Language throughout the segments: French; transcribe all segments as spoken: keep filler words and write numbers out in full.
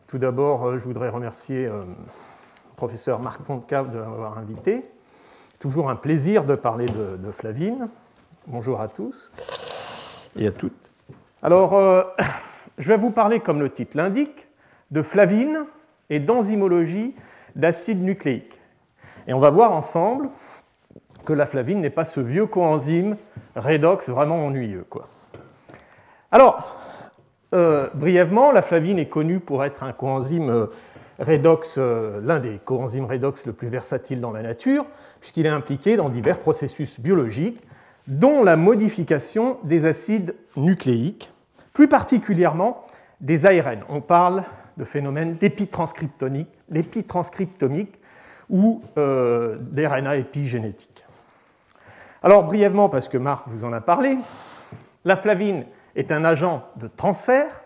Tout d'abord, je voudrais remercier euh, le professeur Marc Fontcave de m'avoir invité. Toujours un plaisir de parler de, de flavine. Bonjour à tous et à toutes. Alors, euh, je vais vous parler, comme le titre l'indique, de flavine et d'enzymologie d'acides nucléiques. Et on va voir ensemble que la flavine n'est pas ce vieux coenzyme redox vraiment ennuyeux, quoi. Alors, euh, brièvement, la flavine est connue pour être un coenzyme euh, redox, euh, l'un des coenzymes redox le plus versatile dans la nature, puisqu'il est impliqué dans divers processus biologiques, dont la modification des acides nucléiques, plus particulièrement des A R N. On parle de phénomènes d'épitranscriptomique, d'épitranscriptomique ou euh, d'R N A épigénétique. Alors, brièvement, parce que Marc vous en a parlé, la flavine est un agent de transfert,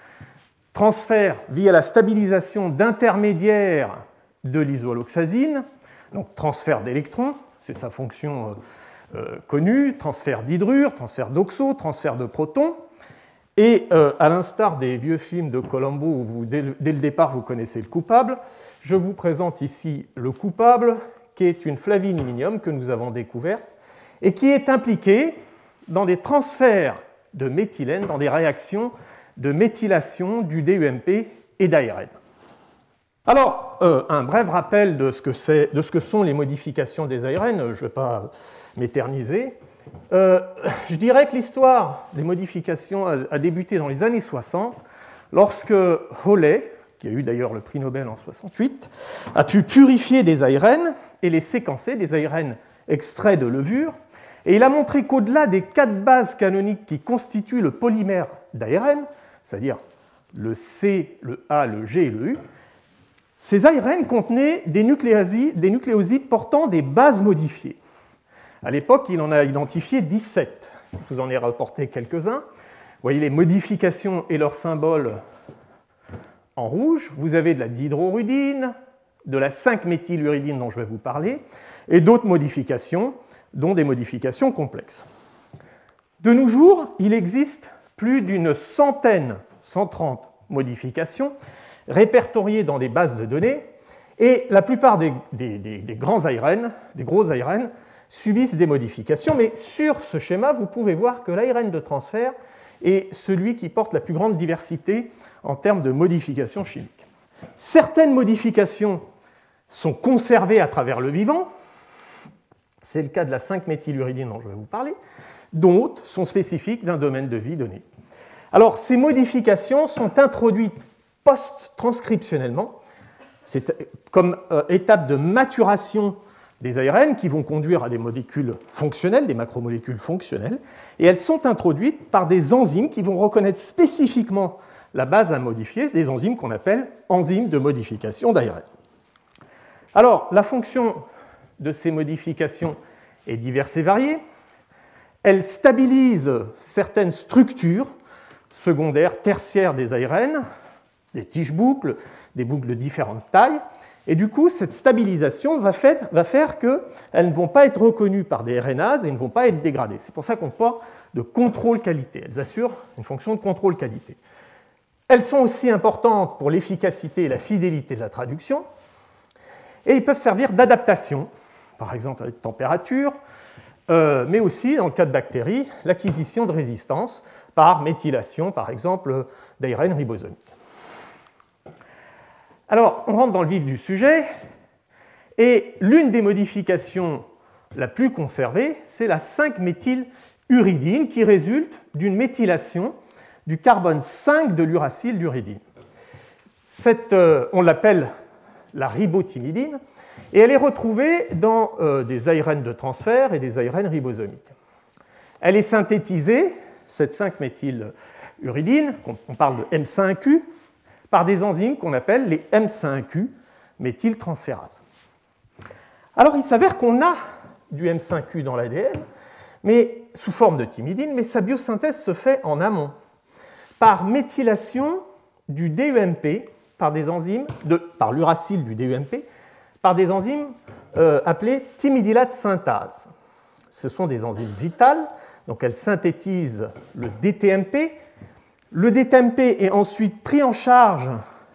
transfert via la stabilisation d'intermédiaires de l'isoalloxazine, donc transfert d'électrons, c'est sa fonction euh, euh, connue, transfert d'hydrure, transfert d'oxo, transfert de protons, et euh, à l'instar des vieux films de Columbo où vous, dès, le, dès le départ vous connaissez le coupable, je vous présente ici le coupable, qui est une flaviniminium que nous avons découverte et qui est impliquée dans des transferts de méthylène, dans des réactions de méthylation du D U M P et d'A R N. Alors, euh, un bref rappel de ce, que c'est, de ce que sont les modifications des A R N, je ne vais pas m'éterniser. Euh, je dirais que l'histoire des modifications a, a débuté dans les années soixante, lorsque Hawley, qui a eu d'ailleurs le prix Nobel en soixante-huit, a pu purifier des A R N et les séquencer, des A R N extraits de levure, et il a montré qu'au-delà des quatre bases canoniques qui constituent le polymère d'A R N, c'est-à-dire le C, le A, le G et le U, ces A R N contenaient des nucléosides, des nucléosides portant des bases modifiées. À l'époque, il en a identifié dix-sept. Je vous en ai rapporté quelques-uns. Vous voyez les modifications et leurs symboles en rouge. Vous avez de la dihydrorudine, de la cinq-méthyluridine dont je vais vous parler, et d'autres modifications, dont des modifications complexes. De nos jours, il existe plus d'une centaine, cent trente modifications répertoriées dans des bases de données, et la plupart des, des, des, des grands A R N, des gros A R N, subissent des modifications, mais sur ce schéma, vous pouvez voir que l'A R N de transfert est celui qui porte la plus grande diversité en termes de modifications chimiques. Certaines modifications sont conservées à travers le vivant, c'est le cas de la cinq-méthyluridine dont je vais vous parler, d'autres sont spécifiques d'un domaine de vie donné. Alors, ces modifications sont introduites post-transcriptionnellement, c'est comme euh, étape de maturation des A R N qui vont conduire à des molécules fonctionnelles, des macromolécules fonctionnelles, et elles sont introduites par des enzymes qui vont reconnaître spécifiquement la base à modifier, des enzymes qu'on appelle enzymes de modification d'A R N. Alors, la fonction de ces modifications est diverse et variée. Elles stabilisent certaines structures secondaires, tertiaires des A R N, des tiges-boucles, des boucles de différentes tailles, et du coup, cette stabilisation va faire, va faire qu'elles ne vont pas être reconnues par des RNases et ne vont pas être dégradées. C'est pour ça qu'on parle de contrôle qualité. Elles assurent une fonction de contrôle qualité. Elles sont aussi importantes pour l'efficacité et la fidélité de la traduction, et ils peuvent servir d'adaptation, par exemple avec température, euh, mais aussi, dans le cas de bactéries, l'acquisition de résistance par méthylation, par exemple, d'A R N ribosomique. Alors, on rentre dans le vif du sujet, et l'une des modifications la plus conservée, c'est la cinq-méthyluridine qui résulte d'une méthylation du carbone cinq de l'uracile d'uridine. Cette, euh, on l'appelle la ribotimidine, et elle est retrouvée dans euh, des A R N de transfert et des A R N ribosomiques. Elle est synthétisée, cette cinq-méthyluridine, on parle de M cinq U, par des enzymes qu'on appelle les M cinq U méthyltransférases. Alors, il s'avère qu'on a du M cinq U dans l'A D N, mais sous forme de thymidine, mais sa biosynthèse se fait en amont, par méthylation du D U M P par des enzymes, de, par l'uracile du D U M P, par des enzymes euh, appelées thymidylate synthase. Ce sont des enzymes vitales, donc elles synthétisent le D T M P. Le D T M P est ensuite pris en charge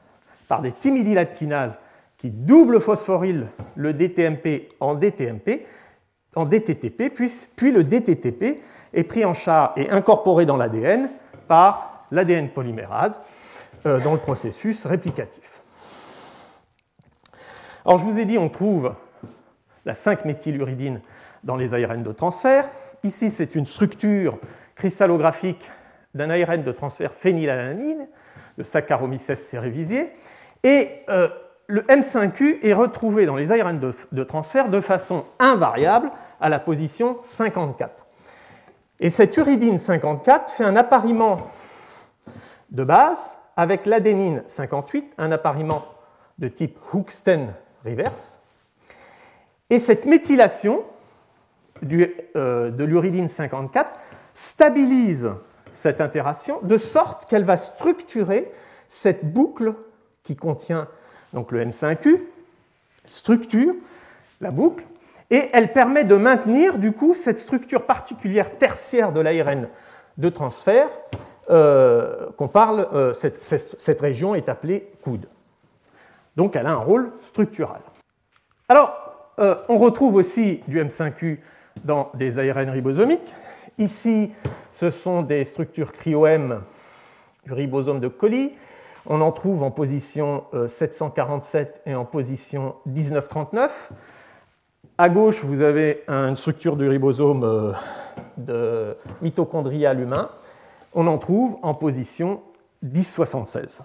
par des thymidylate kinases qui double phosphorylent le D T M P en D T M P, en D T T P, puis, puis le D T T P est pris en charge et incorporé dans l'A D N par l'A D N polymérase euh, dans le processus réplicatif. Alors je vous ai dit, on trouve la cinq méthyluridine dans les A R N de transfert. Ici, c'est une structure cristallographique d'un A R N de transfert phénylalanine, de Saccharomyces cerevisiae, et euh, le M cinq U est retrouvé dans les A R N de, de transfert de façon invariable à la position cinquante-quatre. Et cette uridine cinquante-quatre fait un appariement de base avec l'adénine cinquante-huit, un appariement de type Hoogsteen reverse. Et cette méthylation du, euh, de l'uridine cinquante-quatre stabilise cette interaction de sorte qu'elle va structurer cette boucle qui contient donc le M cinq U, structure la boucle, et elle permet de maintenir du coup cette structure particulière tertiaire de l'A R N de transfert euh, qu'on parle, euh, cette, cette, cette région est appelée coude. Donc elle a un rôle structural. Alors, euh, on retrouve aussi du M cinq U dans des A R N ribosomiques. Ici, ce sont des structures cryo-M du ribosome de coli. On en trouve en position sept cent quarante-sept et en position dix-neuf trente-neuf. À gauche, vous avez une structure du ribosome de mitochondrial humain. On en trouve en position dix soixante-seize.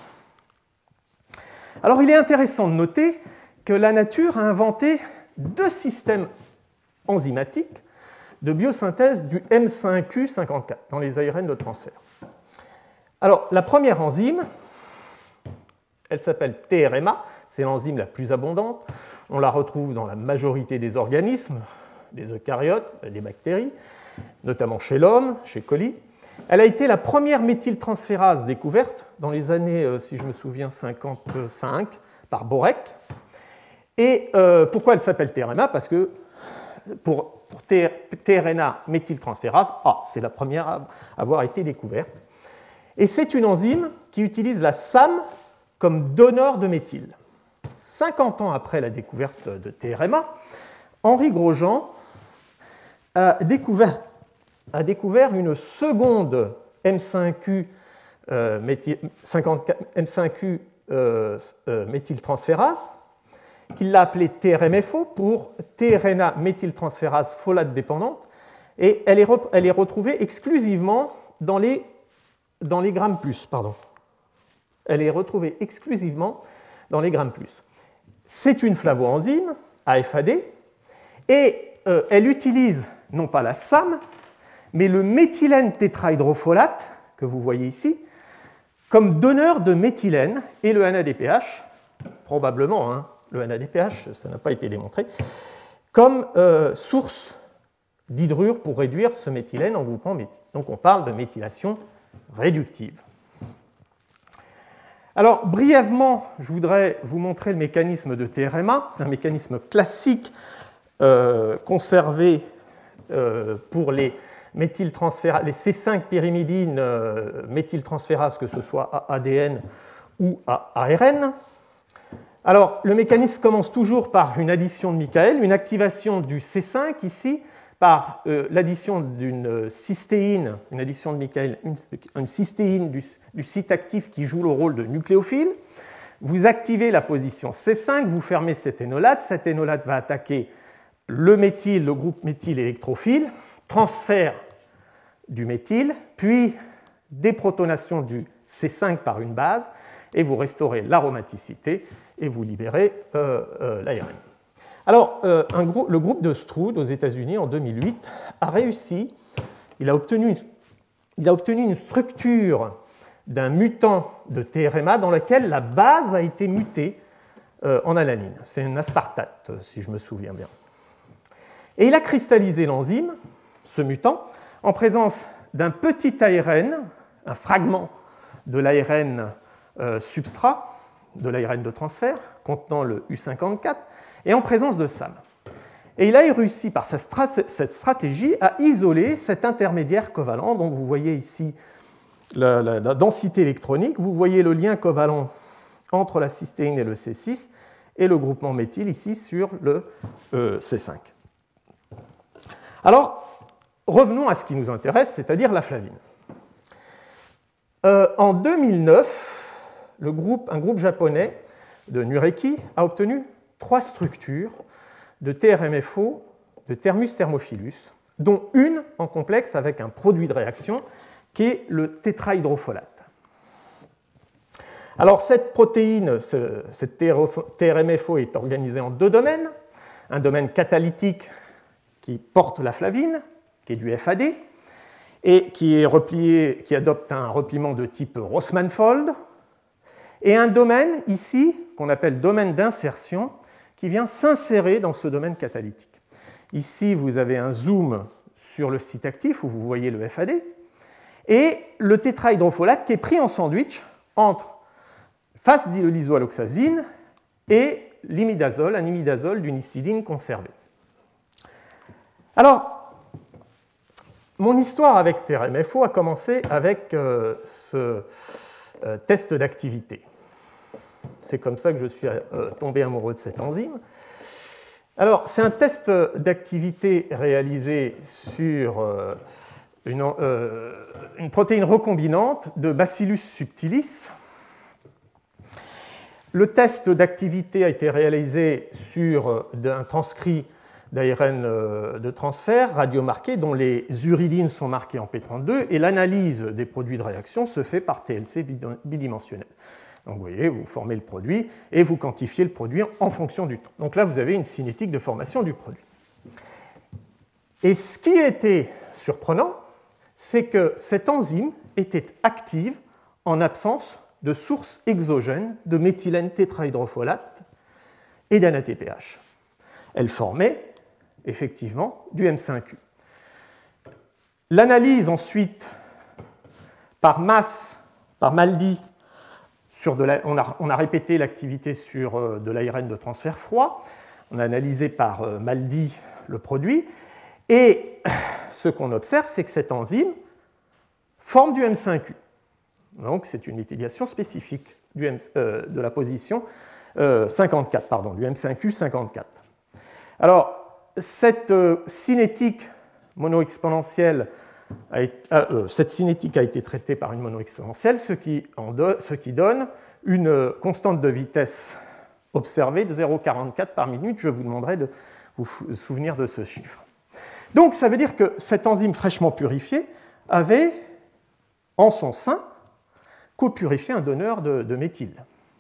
Alors, il est intéressant de noter que la nature a inventé deux systèmes enzymatiques de biosynthèse du M cinq U cinquante-quatre dans les A R N de transfert. Alors, la première enzyme, elle s'appelle T R M A, c'est l'enzyme la plus abondante. On la retrouve dans la majorité des organismes, des eucaryotes, des bactéries, notamment chez l'homme, chez coli. Elle a été la première méthyltransférase découverte dans les années, si je me souviens, cinquante-cinq, par Borek. Et euh, pourquoi elle s'appelle T R M A? Parce que pour, pour T R N A méthyltransférase, ah, c'est la première à avoir été découverte. Et c'est une enzyme qui utilise la S A M comme donneur de méthyle. cinquante ans après la découverte de T R M A, Henri Grosjean a découvert, a découvert une seconde M cinq U, euh, méthyl, cinquante-quatre, M cinq U euh, euh, méthyltransférase, qu'il l'a appelée T R M F O pour T R N A méthyltransférase folate dépendante, et elle est, re, elle est retrouvée exclusivement dans les, dans les grammes plus. Pardon. Elle est retrouvée exclusivement dans les grammes plus. C'est une flavoenzyme, A F A D, et euh, elle utilise non pas la S A M, mais le méthylène tétrahydrofolate, que vous voyez ici, comme donneur de méthylène, et le N A D P H, probablement, hein, le N A D P H, ça n'a pas été démontré, comme euh, source d'hydrure pour réduire ce méthylène en groupement méthyle. Donc on parle de méthylation réductive. Alors, brièvement, je voudrais vous montrer le mécanisme de T R M A. C'est un mécanisme classique euh, conservé euh, pour les méthyltransférases, les C cinq pyrimidines euh, méthyltransférases, que ce soit à A D N ou à A R N. Alors, le mécanisme commence toujours par une addition de Michael, une activation du C cinq ici, par euh, l'addition d'une cystéine, une addition de Michael, une, une cystéine du, du site actif qui joue le rôle de nucléophile. Vous activez la position C cinq, vous fermez cet énolate. Cet énolate va attaquer le méthyle, le groupe méthyle électrophile, transfert du méthyle, puis déprotonation du C cinq par une base, et vous restaurez l'aromaticité et vous libérez euh, euh, l'A R N. Alors, euh, un gros, le groupe de Stroud aux États-Unis en deux mille huit a réussi, il a obtenu, il a obtenu une structure d'un mutant de T R M A dans laquelle la base a été mutée euh, en alanine. C'est un aspartate, si je me souviens bien. Et il a cristallisé l'enzyme, ce mutant, en présence d'un petit A R N, un fragment de l'A R N euh, substrat, de l'A R N de transfert, contenant le U cinquante-quatre, et en présence de S A M. Et il a réussi par sa strat- cette stratégie à isoler cet intermédiaire covalent. Donc vous voyez ici la, la, la densité électronique, vous voyez le lien covalent entre la cystéine et le C six, et le groupement méthyle ici sur le euh, C cinq. Alors, revenons à ce qui nous intéresse, c'est-à-dire la flavine. Euh, en deux mille neuf, le groupe, un groupe japonais de Nureki a obtenu trois structures de T R M F O, de Thermus thermophilus, dont une en complexe avec un produit de réaction qui est le tétrahydrofolate. Alors cette protéine, ce, cette T R M F O est organisée en deux domaines. Un domaine catalytique qui porte la flavine, qui est du F A D, et qui, est replié, qui adopte un repliement de type Rossmann-Fold, et un domaine ici qu'on appelle domaine d'insertion, qui vient s'insérer dans ce domaine catalytique. Ici, vous avez un zoom sur le site actif où vous voyez le F A D, et le tétrahydrofolate qui est pris en sandwich entre face de l'isoalloxazine et l'imidazole, un imidazole d'une histidine conservée. Alors, mon histoire avec T R M F O a commencé avec euh, ce euh, test d'activité. C'est comme ça que je suis euh, tombé amoureux de cette enzyme. Alors, c'est un test d'activité réalisé sur euh, une, euh, une protéine recombinante de Bacillus subtilis. Le test d'activité a été réalisé sur un transcrit d'A R N de transfert radiomarqué dont les uridines sont marquées en P trente-deux et l'analyse des produits de réaction se fait par T L C bidimensionnel. Donc vous voyez, vous formez le produit et vous quantifiez le produit en fonction du temps. Donc là, vous avez une cinétique de formation du produit. Et ce qui était surprenant, c'est que cette enzyme était active en absence de sources exogènes de méthylène tétrahydrofolate et d'N A T P H. Elle formait effectivement du M cinq U. L'analyse ensuite par masse, par Maldi, sur de la, on, a, on a répété l'activité sur euh, de l'A R N de transfert froid, on a analysé par euh, Maldi le produit, et ce qu'on observe, c'est que cette enzyme forme du M cinq U. Donc c'est une méthylation spécifique du M, euh, de la position euh, cinquante-quatre, pardon, du M cinq U cinquante-quatre. Alors, cette euh, cinétique monoexponentielle a été, euh, cette cinétique a été traitée par une monoexponentielle, ce qui, en do, ce qui donne une constante de vitesse observée de zéro virgule quarante-quatre par minute. Je vous demanderai de vous souvenir de ce chiffre. Donc ça veut dire que cette enzyme fraîchement purifiée avait en son sein copurifié un donneur de, de méthyle.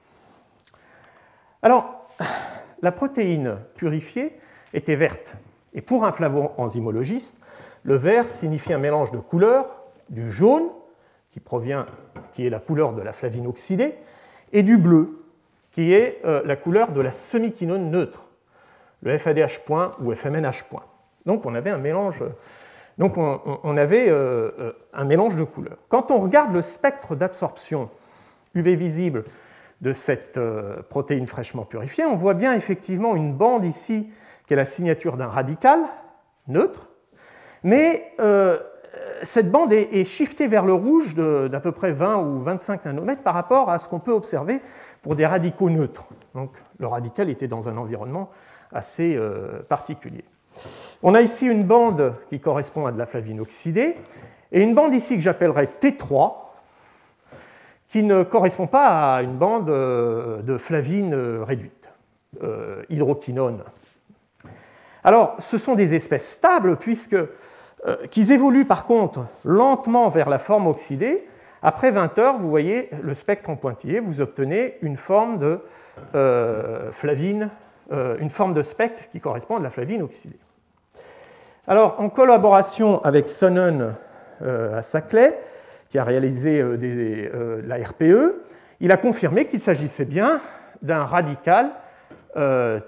Alors, la protéine purifiée était verte. Et pour un flavo-enzymologiste, le vert signifie un mélange de couleurs, du jaune, qui, provient, qui est la couleur de la flavine oxydée, et du bleu, qui est euh, la couleur de la semi-quinone neutre, le F A D H point ou F M N H point. Donc on avait un mélange, donc on, on avait, euh, un mélange de couleurs. Quand on regarde le spectre d'absorption U V visible de cette euh, protéine fraîchement purifiée, on voit bien effectivement une bande ici qui est la signature d'un radical neutre, mais euh, cette bande est, est shiftée vers le rouge d'à peu près vingt ou vingt-cinq nanomètres par rapport à ce qu'on peut observer pour des radicaux neutres. Donc le radical était dans un environnement assez euh, particulier. On a ici une bande qui correspond à de la flavine oxydée, et une bande ici que j'appellerais T trois, qui ne correspond pas à une bande de flavine réduite, euh, hydroquinone. Alors, ce sont des espèces stables, puisque euh, qu'ils évoluent par contre lentement vers la forme oxydée. Après vingt heures, vous voyez le spectre en pointillé, vous obtenez une forme de euh, flavine, euh, une forme de spectre qui correspond à de la flavine oxydée. Alors, en collaboration avec Sonnen euh, à Saclay, qui a réalisé euh, des, euh, la R P E, il a confirmé qu'il s'agissait bien d'un radical euh,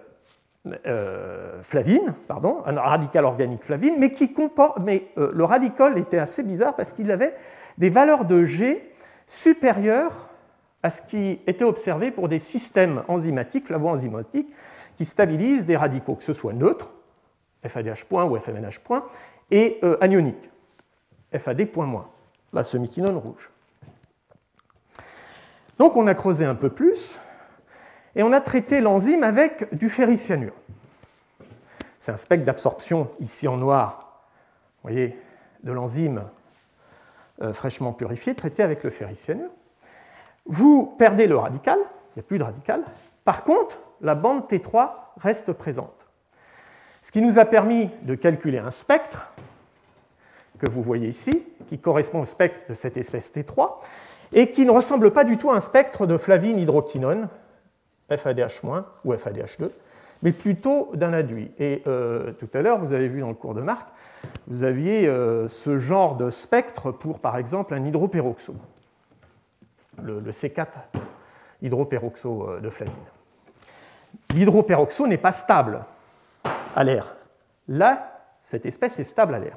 euh, flavine, pardon, un radical organique flavine, mais, qui comporte, mais euh, le radical était assez bizarre parce qu'il avait des valeurs de G supérieures à ce qui était observé pour des systèmes enzymatiques, flavo-enzymatiques, qui stabilisent des radicaux, que ce soit neutres, F A D H point ou F M N H point, et euh, anioniques, F A D point moins, la semi-quinone rouge. Donc on a creusé un peu plus, et on a traité l'enzyme avec du ferricyanure. C'est un spectre d'absorption ici en noir, vous voyez, de l'enzyme euh, fraîchement purifiée, traité avec le ferricyanure. Vous perdez le radical, il n'y a plus de radical. Par contre, la bande T trois reste présente. Ce qui nous a permis de calculer un spectre que vous voyez ici, qui correspond au spectre de cette espèce T trois, et qui ne ressemble pas du tout à un spectre de flavine hydroquinone, F A D H- ou F A D H deux, mais plutôt d'un aduit. Et euh, tout à l'heure, vous avez vu dans le cours de Marc, vous aviez euh, ce genre de spectre pour, par exemple, un hydroperoxo, le, le C quatre hydroperoxo de flavine. L'hydroperoxo n'est pas stable à l'air. Là, cette espèce est stable à l'air.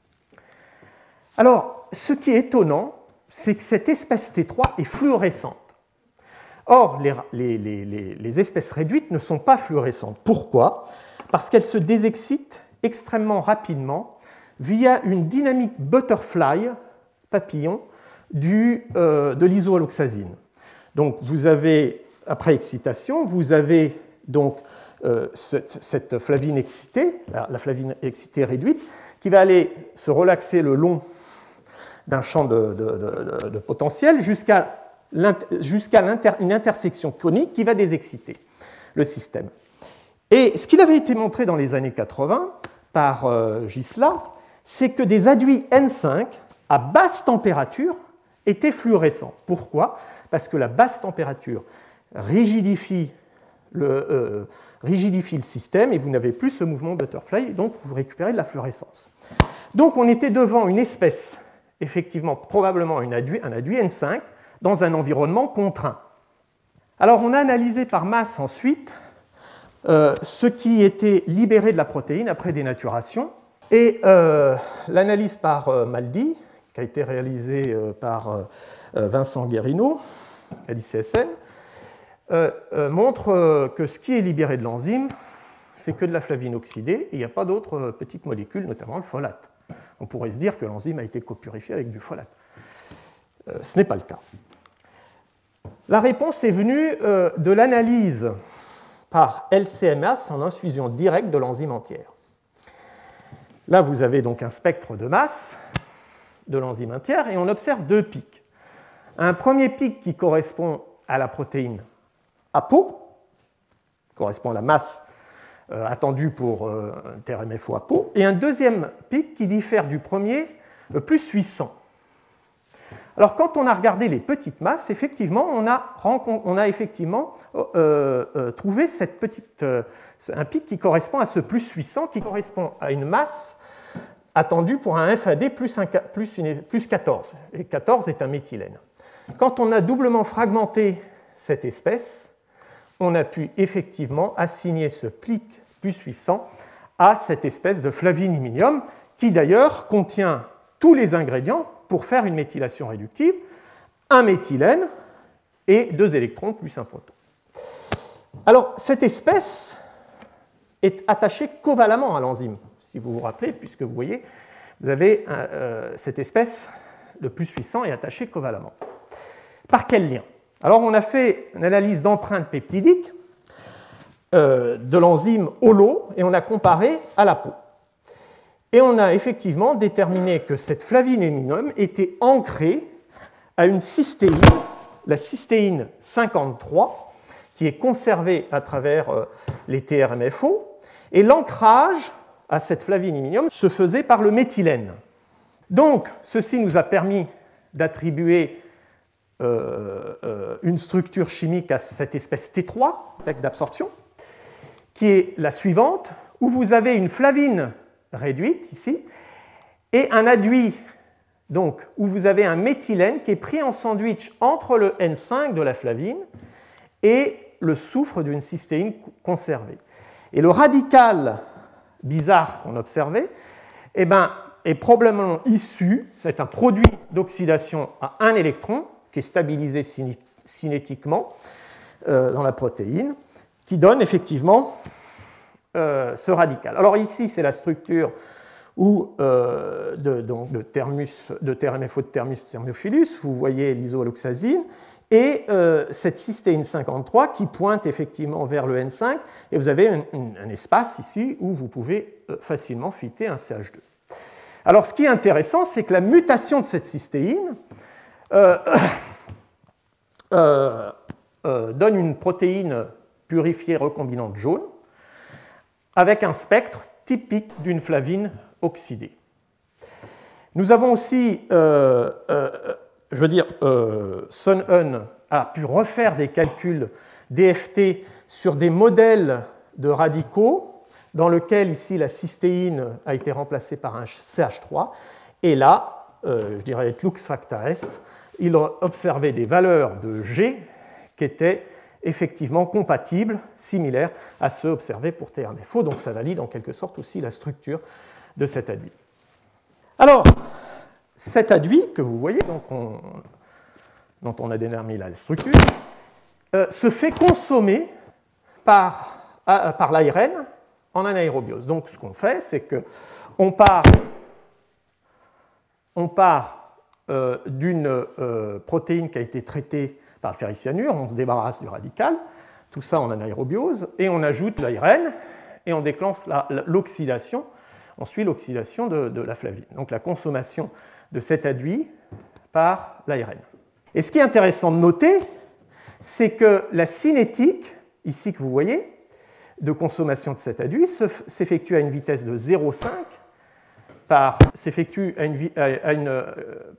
Alors, ce qui est étonnant, c'est que cette espèce T trois est fluorescente. Or, les, les, les, les espèces réduites ne sont pas fluorescentes. Pourquoi? Parce qu'elles se désexcitent extrêmement rapidement via une dynamique butterfly, papillon, du, euh, de l'isoalloxazine. Donc, vous avez, après excitation, vous avez donc euh, cette, cette flavine excitée, la, la flavine excitée réduite, qui va aller se relaxer le long d'un champ de, de, de, de potentiel jusqu'à jusqu'à l'inter, une intersection conique qui va désexciter le système. Et ce qu'il avait été montré dans les années quatre-vingts par euh, Gisela, c'est que des aduits N cinq à basse température étaient fluorescents. Pourquoi? Parce que la basse température rigidifie le, euh, rigidifie le système et vous n'avez plus ce mouvement butterfly, et donc vous récupérez de la fluorescence. Donc on était devant une espèce, effectivement, probablement une aduit, un aduit N cinq, dans un environnement contraint. Alors on a analysé par masse ensuite euh, ce qui était libéré de la protéine après dénaturation, et euh, l'analyse par euh, Maldi, qui a été réalisée euh, par euh, Vincent Guérino à l'I C S N, euh, euh, montre euh, que ce qui est libéré de l'enzyme, c'est que de la flavine oxydée, et il n'y a pas d'autres euh, petites molécules, notamment le folate. On pourrait se dire que l'enzyme a été copurifiée avec du folate. Euh, ce n'est pas le cas. La réponse est venue euh, de l'analyse par L C M S en infusion directe de l'enzyme entière. Là, vous avez donc un spectre de masse de l'enzyme entière et on observe deux pics. Un premier pic qui correspond à la protéine A P O, correspond à la masse euh, attendue pour euh, un T R M F O A P O, et un deuxième pic qui diffère du premier, le plus huit cents. Alors, quand on a regardé les petites masses, effectivement, on a, on a effectivement euh, euh, trouvé cette petite, euh, un pic qui correspond à ce plus huit cents, qui correspond à une masse attendue pour un F A D plus, un, plus, une, plus quatorze. Et quatorze est un méthylène. Quand on a doublement fragmenté cette espèce, on a pu effectivement assigner ce pic plus huit cents à cette espèce de flaviniminium, qui d'ailleurs contient tous les ingrédients pour faire une méthylation réductive, un méthylène et deux électrons plus un proton. Alors, cette espèce est attachée covalemment à l'enzyme, si vous vous rappelez, puisque vous voyez, vous avez euh, cette espèce, le plus huit cents, est attachée covalemment. Par quel lien? Alors, on a fait une analyse d'empreinte peptidique euh, de l'enzyme holo et on a comparé à la peau. Et on a effectivement déterminé que cette flavineminium était ancrée à une cystéine, la cystéine cinquante-trois, qui est conservée à travers les T R M F O, et l'ancrage à cette flavineminium se faisait par le méthylène. Donc, ceci nous a permis d'attribuer euh, euh, une structure chimique à cette espèce T trois, d'absorption, qui est la suivante, où vous avez une flavine réduite ici, et un aduit donc, où vous avez un méthylène qui est pris en sandwich entre le N cinq de la flavine et le soufre d'une cystéine conservée. Et le radical bizarre qu'on observait eh ben, est probablement issu, c'est un produit d'oxydation à un électron qui est stabilisé cinétiquement euh, dans la protéine, qui donne effectivement Euh, ce radical. Alors ici, c'est la structure où, euh, de, donc de, thermus, de T R M F O de thermus thermophilus, vous voyez l'isoalloxazine, et euh, cette cystéine cinquante-trois qui pointe effectivement vers le N cinq, et vous avez un, un espace ici où vous pouvez euh, facilement fitter un C H deux. Alors ce qui est intéressant, c'est que la mutation de cette cystéine euh, euh, euh, donne une protéine purifiée recombinante jaune avec un spectre typique d'une flavine oxydée. Nous avons aussi, euh, euh, je veux dire, euh, Sun Eun a pu refaire des calculs D F T sur des modèles de radicaux dans lesquels ici la cystéine a été remplacée par un C H trois, et là, euh, je dirais lux facta est, il a observé des valeurs de G qui étaient effectivement compatibles, similaires à ceux observés pour T R M F O, donc ça valide en quelque sorte aussi la structure de cet aduit. Alors, cet aduit que vous voyez, donc on, dont on a déterminé la structure, euh, se fait consommer par, à, par l'A R N en anaérobiose. Donc ce qu'on fait, c'est qu'on part, on part euh, d'une euh, protéine qui a été traitée par le ferricyanure, on se débarrasse du radical, tout ça en anaérobiose, et on ajoute l'A R N, et on déclenche l'oxydation, on suit l'oxydation de, de la flavine. Donc la consommation de cet aduit par l'A R N. Et ce qui est intéressant de noter, c'est que la cinétique, ici que vous voyez, de consommation de cet aduit s'effectue à une vitesse de zéro virgule cinq, par, s'effectue à une, à une, euh,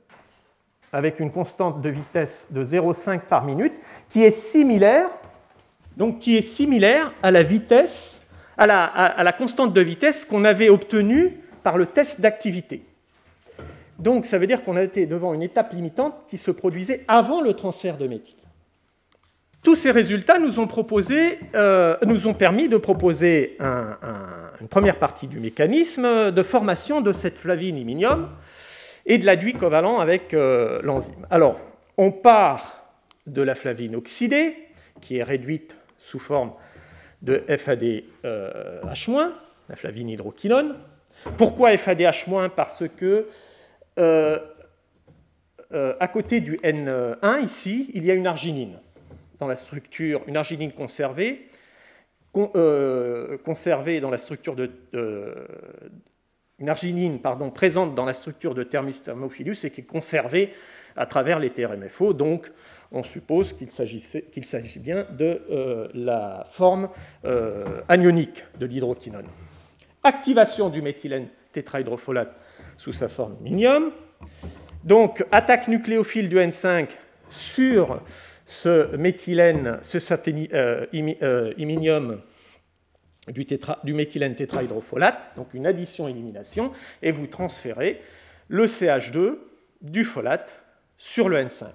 avec une constante de vitesse de zéro virgule cinq par minute, qui est similaire, donc qui est similaire à la vitesse, à la, à, à la constante de vitesse qu'on avait obtenue par le test d'activité. Donc ça veut dire qu'on a été devant une étape limitante qui se produisait avant le transfert de méthyle. Tous ces résultats nous ont, proposé, euh, nous ont permis de proposer un, un, une première partie du mécanisme de formation de cette flavine iminium et de l'aduit covalent avec euh, l'enzyme. Alors, on part de la flavine oxydée, qui est réduite sous forme de F A D H moins, la flavine hydroquinone. Pourquoi F A D H-? Parce que euh, euh, à côté du N un, ici, il y a une arginine dans la structure, une arginine conservée, con, euh, conservée dans la structure de... de une arginine pardon, présente dans la structure de Thermus thermophilus et qui est conservée à travers les T R M F O. Donc, on suppose qu'il qu'il s'agit bien de euh, la forme euh, anionique de l'hydroquinone. Activation du méthylène tétrahydrofolate sous sa forme iminium. Donc, attaque nucléophile du N cinq sur ce méthylène, ce saténi, euh, imi, euh, iminium du, tétra, du méthylène tétrahydrofolate, donc une addition-élimination, et vous transférez le C H deux du folate sur le N cinq.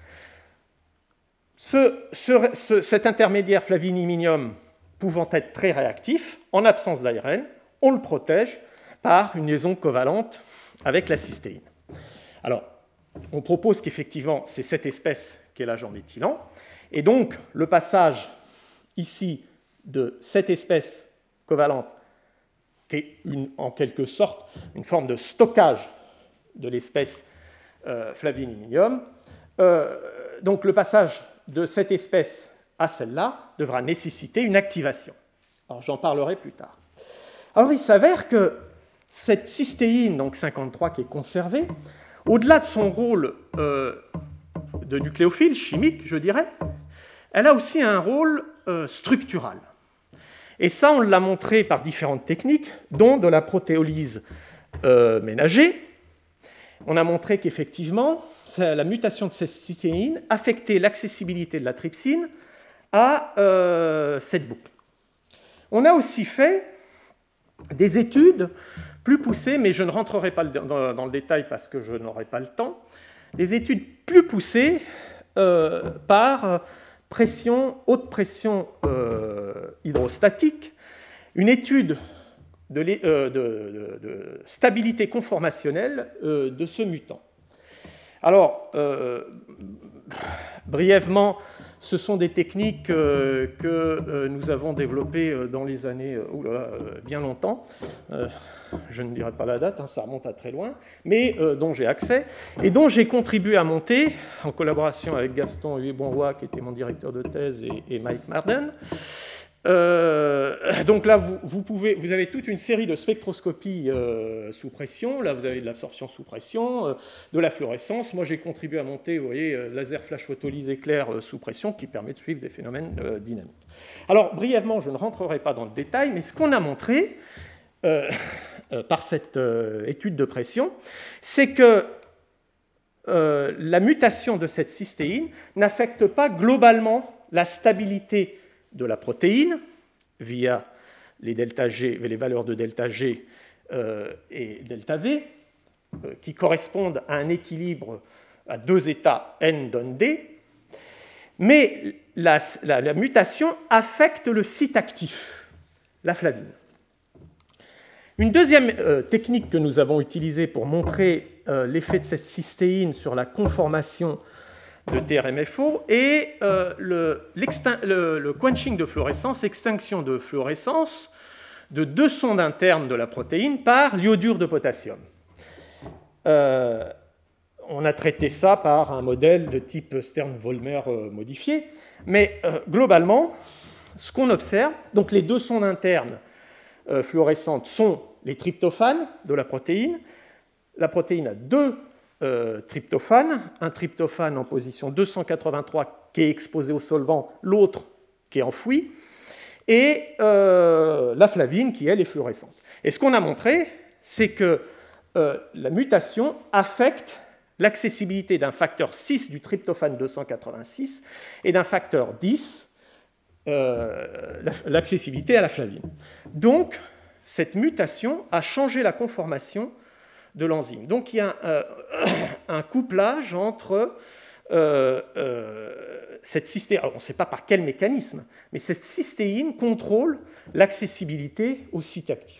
Ce, ce, ce, cet intermédiaire flavine-iminium pouvant être très réactif, en absence d'A R N, on le protège par une liaison covalente avec la cystéine. Alors, on propose qu'effectivement, c'est cette espèce qui est l'agent méthylant, et donc le passage ici de cette espèce covalente, qui est une, en quelque sorte une forme de stockage de l'espèce euh, flavine-iminium, euh, donc le passage de cette espèce à celle-là devra nécessiter une activation. Alors j'en parlerai plus tard. Alors il s'avère que cette cystéine, donc cinquante-trois, qui est conservée, au-delà de son rôle euh, de nucléophile chimique, je dirais, elle a aussi un rôle euh, structural. Et ça, on l'a montré par différentes techniques, dont de la protéolyse euh, ménagée. On a montré qu'effectivement, la mutation de cette cystéine affectait l'accessibilité de la trypsine à euh, cette boucle. On a aussi fait des études plus poussées, mais je ne rentrerai pas dans, dans le détail parce que je n'aurai pas le temps, des études plus poussées euh, par pression, haute pression euh, hydrostatique, une étude de, euh, de, de, de stabilité conformationnelle euh, de ce mutant. Alors, euh, brièvement, ce sont des techniques euh, que euh, nous avons développées dans les années euh, oula, euh, bien longtemps. Euh, je ne dirai pas la date, hein, ça remonte à très loin, mais euh, dont j'ai accès et dont j'ai contribué à monter en collaboration avec Gaston Huet-Bonroy, qui était mon directeur de thèse, et, et Mike Marden. Euh, donc là, vous, vous, pouvez, vous avez toute une série de spectroscopies euh, sous pression. Là, vous avez de l'absorption sous pression, euh, de la fluorescence. Moi, j'ai contribué à monter, vous voyez, euh, laser flash photolyse éclair euh, sous pression, qui permet de suivre des phénomènes euh, dynamiques. Alors, brièvement, je ne rentrerai pas dans le détail, mais ce qu'on a montré euh, euh, par cette euh, étude de pression, c'est que euh, la mutation de cette cystéine n'affecte pas globalement la stabilité de la protéine via les, delta G, les valeurs de delta G euh, et delta V, euh, qui correspondent à un équilibre à deux états N donne D, mais la, la, la mutation affecte le site actif, la flavine. Une deuxième euh, technique que nous avons utilisée pour montrer euh, l'effet de cette cystéine sur la conformation de T R M F O et euh, le, le, le quenching de fluorescence, extinction de fluorescence de deux sondes internes de la protéine par l'iodure de potassium. Euh, on a traité ça par un modèle de type Stern-Volmer euh, modifié, mais euh, globalement, ce qu'on observe, donc les deux sondes internes euh, fluorescentes sont les tryptophanes de la protéine. La protéine a deux Euh, tryptophane, un tryptophane en position deux cent quatre-vingt-trois qui est exposé au solvant, l'autre qui est enfoui, et euh, la flavine qui, elle, est fluorescente. Et ce qu'on a montré, c'est que euh, la mutation affecte l'accessibilité d'un facteur six du tryptophane deux cent quatre-vingt-six et d'un facteur dix, euh, l'accessibilité à la flavine. Donc, cette mutation a changé la conformation de l'enzyme. Donc il y a un, euh, un couplage entre euh, euh, cette cystéine, alors on ne sait pas par quel mécanisme, mais cette cystéine contrôle l'accessibilité au site actif.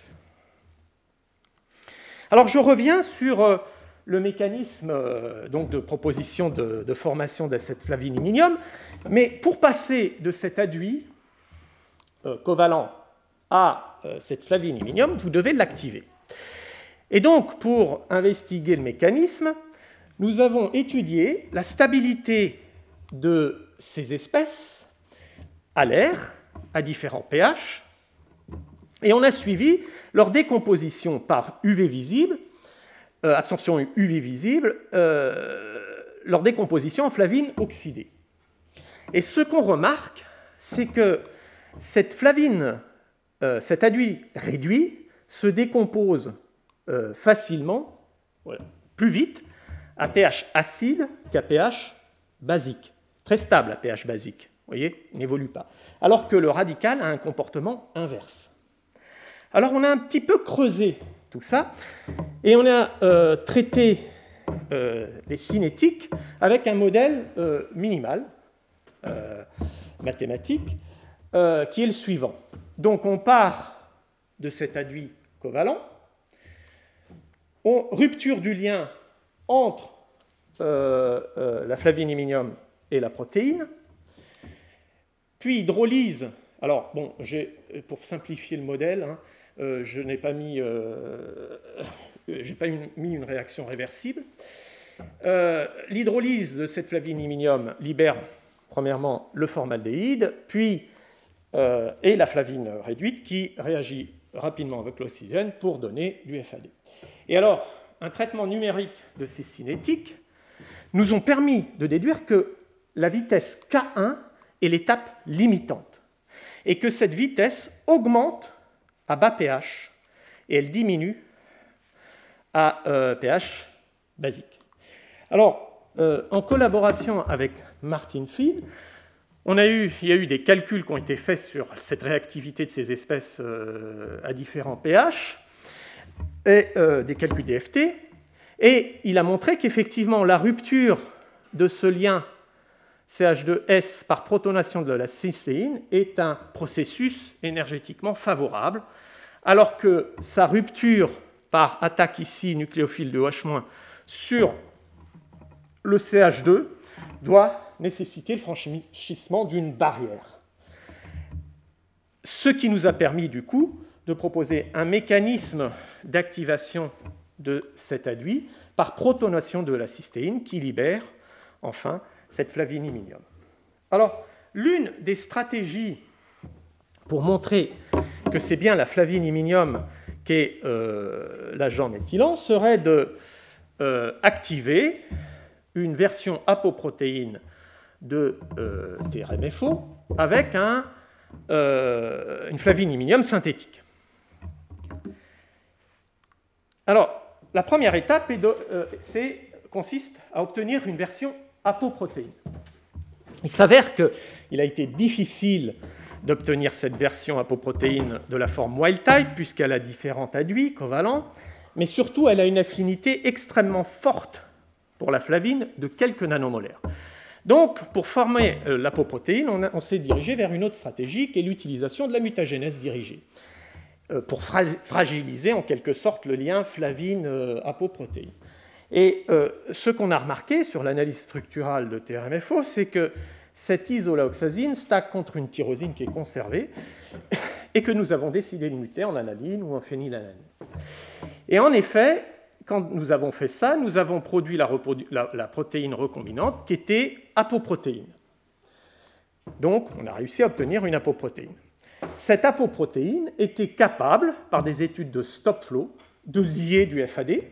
Alors je reviens sur euh, le mécanisme euh, donc de proposition de, de formation de cette flaviniminium, mais pour passer de cet aduit euh, covalent à euh, cette flaviniminium, vous devez l'activer. Et donc, pour investiguer le mécanisme, nous avons étudié la stabilité de ces espèces à l'air, à différents pH, et on a suivi leur décomposition par U V visible, euh, absorption U V visible, euh, leur décomposition en flavine oxydée. Et ce qu'on remarque, c'est que cette flavine, euh, cet aduit réduit, se décompose Euh, facilement, voilà, plus vite, à pH acide qu'à pH basique. Très stable à pH basique, vous voyez, il n'évolue pas. Alors que le radical a un comportement inverse. Alors on a un petit peu creusé tout ça, et on a euh, traité euh, les cinétiques avec un modèle euh, minimal, euh, mathématique, euh, qui est le suivant. Donc on part de cet aduit covalent, on, rupture du lien entre euh, euh, la flaviniminium et la protéine, puis hydrolyse. Alors, bon, pour simplifier le modèle, hein, euh, je n'ai pas mis, euh, j'ai pas une, mis une réaction réversible. Euh, L'hydrolyse de cette flaviniminium libère premièrement le formaldéhyde, puis euh, et la flavine réduite qui réagit rapidement avec l'oxygène pour donner du F A D. Et alors, un traitement numérique de ces cinétiques nous ont permis de déduire que la vitesse K un est l'étape limitante et que cette vitesse augmente à bas pH et elle diminue à euh, pH basique. Alors, euh, en collaboration avec Martin Field, on a eu, il y a eu des calculs qui ont été faits sur cette réactivité de ces espèces euh, à différents pH, et euh, des calculs D F T, et il a montré qu'effectivement la rupture de ce lien C H deux S par protonation de la cystéine est un processus énergétiquement favorable, alors que sa rupture par attaque ici nucléophile de H- sur le C H deux doit nécessité le franchissement d'une barrière. Ce qui nous a permis, du coup, de proposer un mécanisme d'activation de cet aduit par protonation de la cystéine qui libère, enfin, cette flaviniminium. Alors, l'une des stratégies pour montrer que c'est bien la flaviniminium qui est euh, l'agent méthylant serait de euh, activer une version apoprotéine de euh, T R M F O avec un, euh, une flaviniminium synthétique. Alors, la première étape est de, euh, c'est, consiste à obtenir une version apoprotéine. Il s'avère qu'il a été difficile d'obtenir cette version apoprotéine de la forme wild type, puisqu'elle a différents aduits covalents, mais surtout elle a une affinité extrêmement forte pour la flavine de quelques nanomolaires. Donc, pour former euh, l'apoprotéine, on, on s'est dirigé vers une autre stratégie qui est l'utilisation de la mutagénèse dirigée, euh, pour fra fragiliser en quelque sorte le lien flavine-apoprotéine. Et euh, ce qu'on a remarqué sur l'analyse structurale de T R M F O, c'est que cette isolaoxazine stack contre une tyrosine qui est conservée et que nous avons décidé de muter en analine ou en phénylalanine. Et en effet, quand nous avons fait ça, nous avons produit la, la, la protéine recombinante qui était apoprotéine. Donc, on a réussi à obtenir une apoprotéine. Cette apoprotéine était capable, par des études de stop flow, de lier du F A D.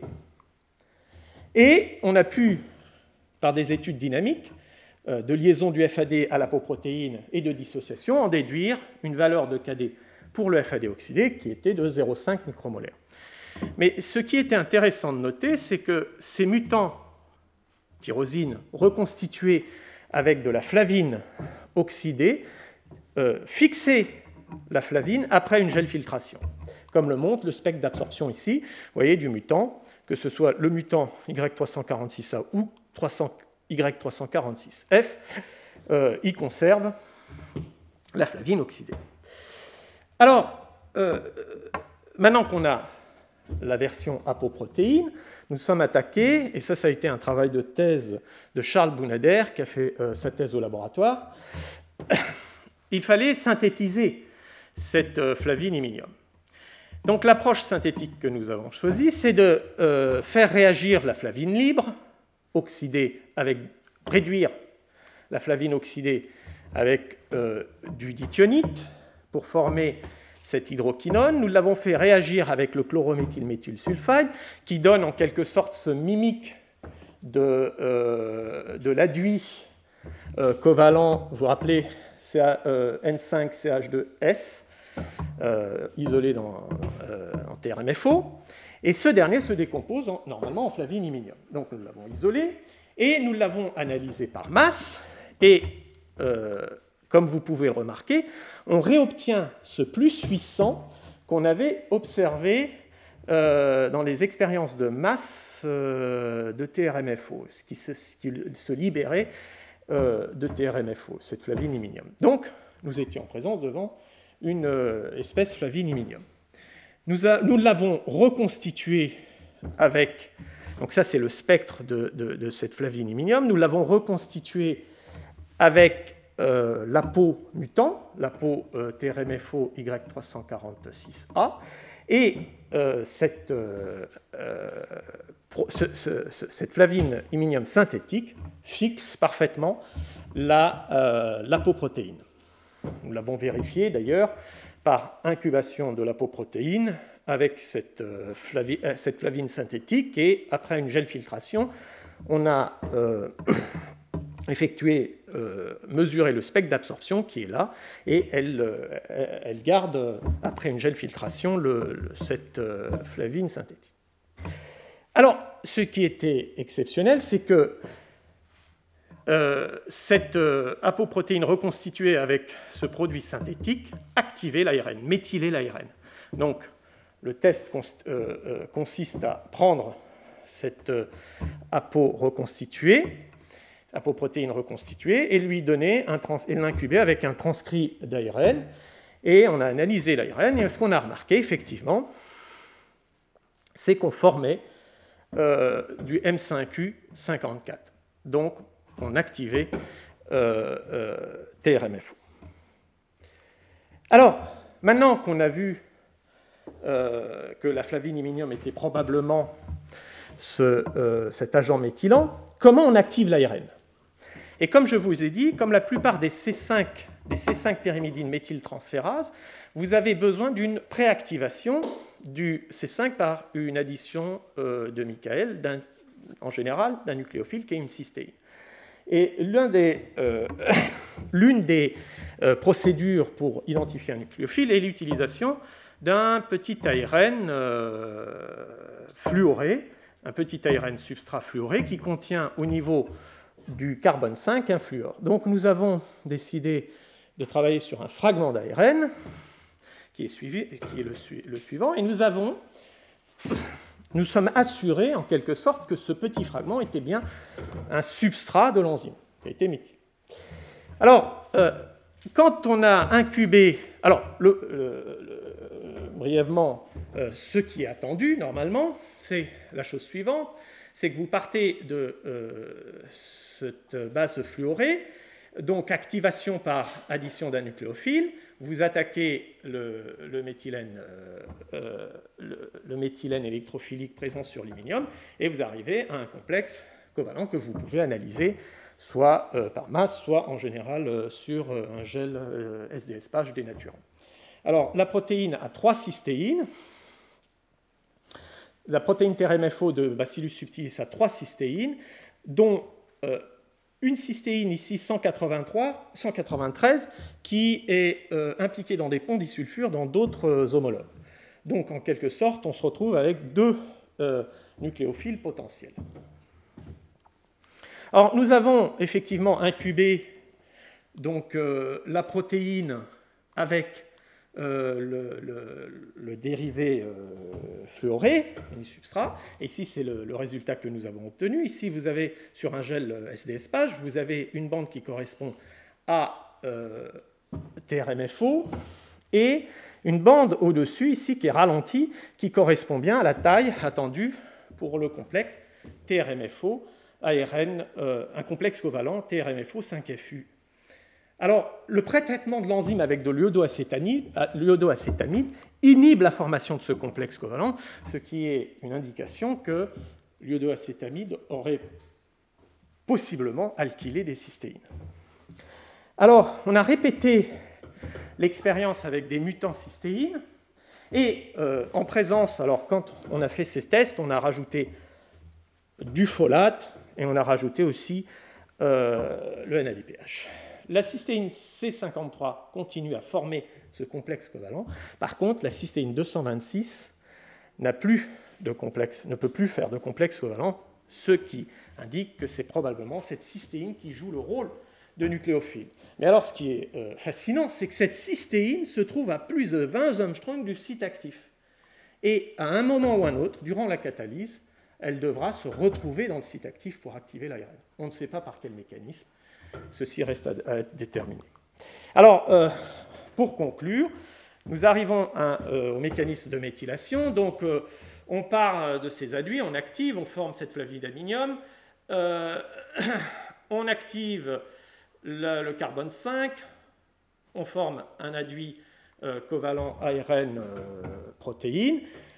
Et on a pu, par des études dynamiques, euh, de liaison du F A D à l'apoprotéine et de dissociation, en déduire une valeur de K D pour le F A D oxydé qui était de zéro virgule cinq micromolaire. Mais ce qui était intéressant de noter, c'est que ces mutants tyrosine reconstitués avec de la flavine oxydée euh, fixaient la flavine après une gel filtration, comme le montre le spectre d'absorption ici, vous voyez, du mutant, que ce soit le mutant Y trois cent quarante-six A ou Y trois cent quarante-six F, euh, il conserve la flavine oxydée. Alors, euh, maintenant qu'on a la version apoprotéine, nous sommes attaqués, et ça, ça a été un travail de thèse de Charles Bounader, qui a fait euh, sa thèse au laboratoire, il fallait synthétiser cette euh, flaviniminium. Donc l'approche synthétique que nous avons choisie, c'est de euh, faire réagir la flavine libre, oxydée avec, réduire la flavine oxydée avec euh, du dithionite pour former cette hydroquinone. Nous l'avons fait réagir avec le chlorométhylméthylsulfide, qui donne en quelque sorte ce mimique de, euh, de l'aduit euh, covalent, vous vous rappelez, euh, N cinq C H deux S, euh, isolé dans, euh, en T R M F O, et ce dernier se décompose en, normalement en flaviniminium. Donc nous l'avons isolé, et nous l'avons analysé par masse, et euh, comme vous pouvez le remarquer, on réobtient ce plus huit cents qu'on avait observé euh, dans les expériences de masse euh, de T R M F O, ce qui se, ce qui se libérait euh, de T R M F O, cette flaviniminium. Donc, nous étions en présence devant une euh, espèce flaviniminium. Nous, nous l'avons reconstitué avec, donc ça c'est le spectre de, de, de cette flaviniminium, nous l'avons reconstitué avec Euh, l'apo mutant, l'apo euh, T R M F O Y trois cent quarante-six A, et euh, cette, euh, euh, pro, ce, ce, ce, cette flavine iminium synthétique fixe parfaitement la, euh, l'apoprotéine. Nous l'avons vérifié d'ailleurs par incubation de l'apoprotéine avec cette, euh, flavi, euh, cette flavine synthétique, et après une gel filtration, on a euh, effectuer, euh, mesurer le spectre d'absorption qui est là, et elle, euh, elle garde, euh, après une gel filtration, le, le, cette euh, flavine synthétique. Alors, ce qui était exceptionnel, c'est que euh, cette euh, apoprotéine reconstituée avec ce produit synthétique activait l'A R N, méthylait l'A R N. Donc, le test const, euh, euh, consiste à prendre cette euh, apo reconstituée, apoprotéine reconstituée, et lui donner un trans et l'incuber avec un transcrit d'A R N. Et on a analysé l'A R N, et ce qu'on a remarqué, effectivement, c'est qu'on formait euh, du M cinq U cinquante-quatre. Donc, on activait euh, euh, T R M F O. Alors, maintenant qu'on a vu euh, que la flavinyliminium était probablement ce, euh, cet agent méthylant, comment on active l'A R N? Et comme je vous ai dit, comme la plupart des C cinq, des C cinq pyrimidines méthyltransférases, vous avez besoin d'une préactivation du C cinq par une addition euh, de Michael, en général d'un nucléophile qui est une cystéine. Et l'un des, euh, l'une des euh, procédures pour identifier un nucléophile est l'utilisation d'un petit A R N euh, fluoré, un petit A R N substrat fluoré qui contient au niveau du carbone cinq un fluor. Donc nous avons décidé de travailler sur un fragment d'A R N qui est, suivi, qui est le, le suivant, et nous avons, nous sommes assurés en quelque sorte que ce petit fragment était bien un substrat de l'enzyme, qui a été méthylé. Alors, euh, quand on a incubé, alors le, le, le, brièvement, euh, ce qui est attendu normalement, c'est la chose suivante, c'est que vous partez de euh, cette base fluorée, donc activation par addition d'un nucléophile, vous attaquez le, le, méthylène, euh, le, le méthylène électrophilique présent sur l'iminium et vous arrivez à un complexe covalent que vous pouvez analyser soit euh, par masse, soit en général euh, sur euh, un gel euh, S D S P H dénaturant. Alors, la protéine a trois cystéines. La protéine T R M F O de Bacillus subtilis a trois cystéines, dont euh, une cystéine ici cent quatre-vingt-trois, cent quatre-vingt-treize qui est euh, impliquée dans des ponts disulfures dans d'autres euh, homologues. Donc, en quelque sorte, on se retrouve avec deux euh, nucléophiles potentiels. Alors, nous avons effectivement incubé donc, euh, la protéine avec euh, le, le, le dérivé euh, fluoré du substrat. Et ici, c'est le, le résultat que nous avons obtenu. Ici, vous avez sur un gel S D S P H, vous avez une bande qui correspond à euh, T R M F O et une bande au-dessus, ici, qui est ralentie, qui correspond bien à la taille attendue pour le complexe T R M F O, A R N, euh, un complexe covalent T R M F O cinq F U. Alors, le pré-traitement de l'enzyme avec de l'iodoacétamide inhibe la formation de ce complexe covalent, ce qui est une indication que l'iodoacétamide aurait possiblement alkylé des cystéines. Alors, on a répété l'expérience avec des mutants cystéines, et euh, en présence, alors quand on a fait ces tests, on a rajouté du folate, et on a rajouté aussi euh, le N A D P H. La cystéine C cinquante-trois continue à former ce complexe covalent. Par contre, la cystéine deux cent vingt-six n'a plus de complexe, ne peut plus faire de complexe covalent, ce qui indique que c'est probablement cette cystéine qui joue le rôle de nucléophile. Mais alors, ce qui est euh, fascinant, c'est que cette cystéine se trouve à plus de vingt Armstrong du site actif. Et à un moment ou un autre, durant la catalyse, elle devra se retrouver dans le site actif pour activer l'A R N. On ne sait pas par quel mécanisme. Ceci reste à être déterminé. Alors, euh, pour conclure, nous arrivons à, euh, au mécanisme de méthylation. Donc, euh, on part de ces adduits, on active, on forme cette flavide d'aminium, euh, on active le, le carbone cinq, on forme un adduit euh, covalent A R N euh, protéine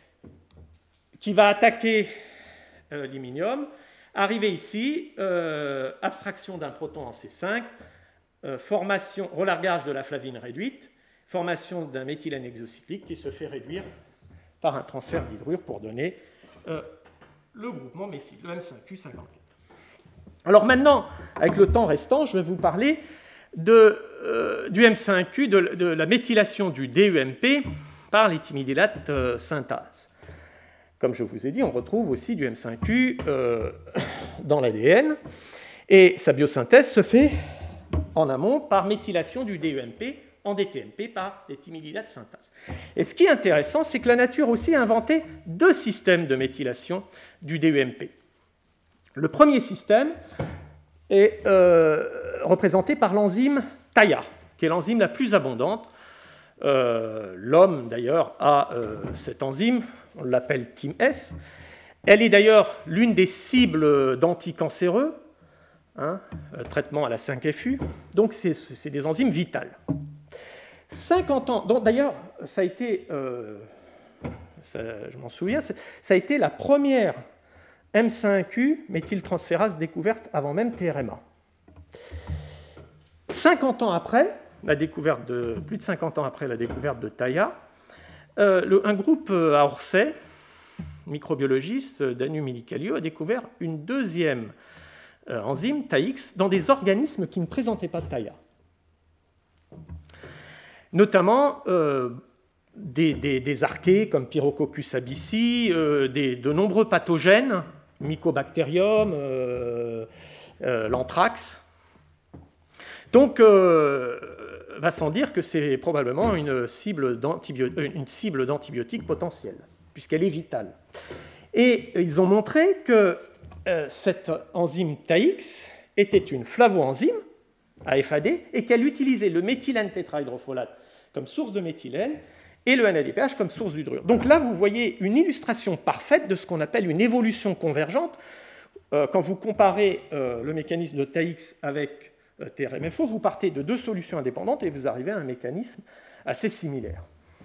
qui va attaquer euh, l'iminium. Arrivé ici, euh, abstraction d'un proton en C cinq, euh, formation, relargage de la flavine réduite, formation d'un méthylène exocyclique qui se fait réduire par un transfert d'hydrure pour donner euh, le groupement méthyle, le M cinq Q cinquante-quatre. Alors maintenant, avec le temps restant, je vais vous parler de, euh, du M cinq Q, de, de la méthylation du D U M P par les thymidylate euh, synthase. Comme je vous ai dit, on retrouve aussi du M cinq Q euh, dans l'A D N, et sa biosynthèse se fait en amont par méthylation du D U M P en D T M P par les thymidylate synthase. Et ce qui est intéressant, c'est que la nature aussi a inventé deux systèmes de méthylation du D U M P. Le premier système est euh, représenté par l'enzyme T A I A, qui est l'enzyme la plus abondante. Euh, l'homme, d'ailleurs, a euh, cette enzyme, on l'appelle T I M S. Elle est d'ailleurs l'une des cibles d'anticancéreux hein, euh, traitement à la cinq F U. Donc, c'est, c'est des enzymes vitales. cinquante ans, d'ailleurs, ça a été, euh, ça, je m'en souviens, ça a été la première M cinq U, méthyltransférase, découverte avant même T R M A. cinquante ans après, la découverte de, plus de cinquante ans après la découverte de Taya, euh, le, un groupe à Orsay, microbiologiste, Danu Milikaliou, a découvert une deuxième euh, enzyme, T A X, dans des organismes qui ne présentaient pas de Taya. Notamment euh, des, des, des archées comme Pyrococcus abyssini, euh, des, de nombreux pathogènes, Mycobacterium, euh, euh, l'anthrax. Donc, euh, va sans dire que c'est probablement une cible, d'antibio- une cible d'antibiotiques potentielle, puisqu'elle est vitale. Et ils ont montré que euh, cette enzyme T A X était une flavoenzyme, A F A D, et qu'elle utilisait le méthylène tétrahydrofolate comme source de méthylène et le N A D P H comme source d'hydrure. Donc là, vous voyez une illustration parfaite de ce qu'on appelle une évolution convergente. Euh, quand vous comparez euh, le mécanisme de T A X avec euh, T R M F O, vous partez de deux solutions indépendantes et vous arrivez à un mécanisme assez similaire.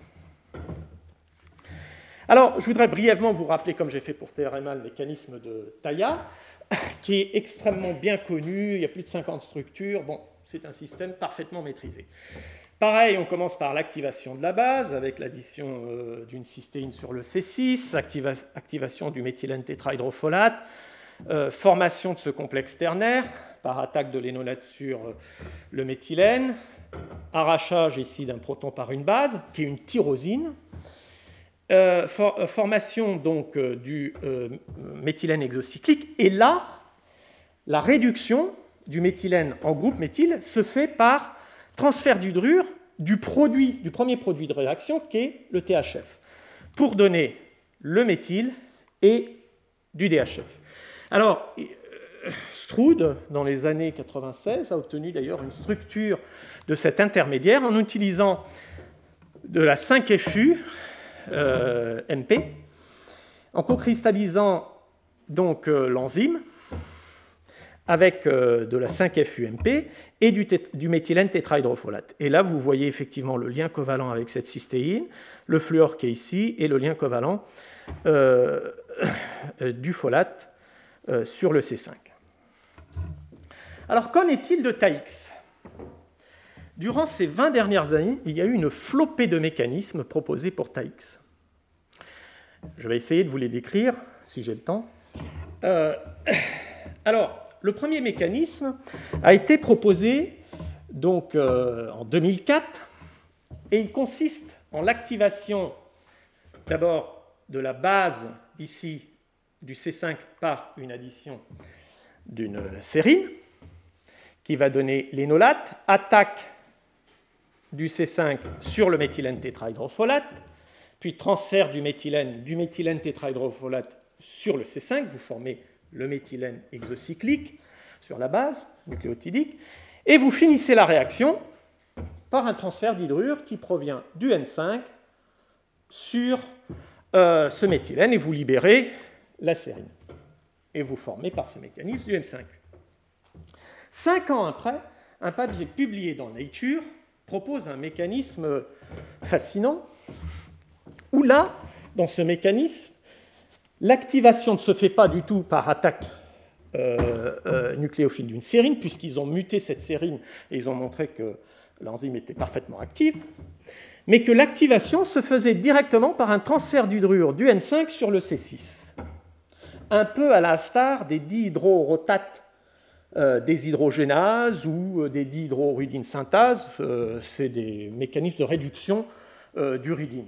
Alors, je voudrais brièvement vous rappeler, comme j'ai fait pour T R M A, le mécanisme de Taya, qui est extrêmement bien connu, il y a plus de cinquante structures, bon, c'est un système parfaitement maîtrisé. Pareil, on commence par l'activation de la base, avec l'addition euh, d'une cystéine sur le C six, activa activation du méthylène tétrahydrofolate, euh, formation de ce complexe ternaire, par attaque de l'énolate sur euh, le méthylène, arrachage ici d'un proton par une base, qui est une tyrosine, Euh, for, euh, formation donc euh, du euh, méthylène exocyclique, et là, la réduction du méthylène en groupe méthyle se fait par transfert d'hydrure du produit, du premier produit de réaction qui est le T H F, pour donner le méthyle et du D H F. Alors, euh, Stroud, dans les années quatre-vingt-seize, a obtenu d'ailleurs une structure de cet intermédiaire en utilisant de la cinq F U, Euh, M P, en co-cristallisant donc euh, l'enzyme avec euh, de la cinq F U M P et du, du méthylène tétrahydrofolate. Et là, vous voyez effectivement le lien covalent avec cette cystéine, le fluor qui est ici, et le lien covalent euh, du folate euh, sur le C cinq. Alors, qu'en est-il de T A X ? Durant ces vingt dernières années, il y a eu une flopée de mécanismes proposés pour T A X. Je vais essayer de vous les décrire, si j'ai le temps. Euh, alors, le premier mécanisme a été proposé donc, euh, en deux mille quatre, et il consiste en l'activation d'abord de la base ici du C cinq par une addition d'une sérine, qui va donner l'énolate, attaque du C cinq sur le méthylène tétrahydrofolate, puis transfert du méthylène du méthylène tétrahydrofolate sur le C cinq, vous formez le méthylène exocyclique sur la base nucléotidique, et vous finissez la réaction par un transfert d'hydrure qui provient du N cinq sur euh, ce méthylène, et vous libérez la sérine. Et vous formez par ce mécanisme du N cinq U. Cinq ans après, un papier publié dans Nature propose un mécanisme fascinant, où là, dans ce mécanisme, l'activation ne se fait pas du tout par attaque euh, euh, nucléophile d'une sérine, puisqu'ils ont muté cette sérine et ils ont montré que l'enzyme était parfaitement active, mais que l'activation se faisait directement par un transfert d'hydrure du N cinq sur le C six. Un peu à l'instar des dihydrorotates euh, des hydrogénases ou euh, des dihydroruridine synthase, euh, c'est des mécanismes de réduction euh, d'uridine.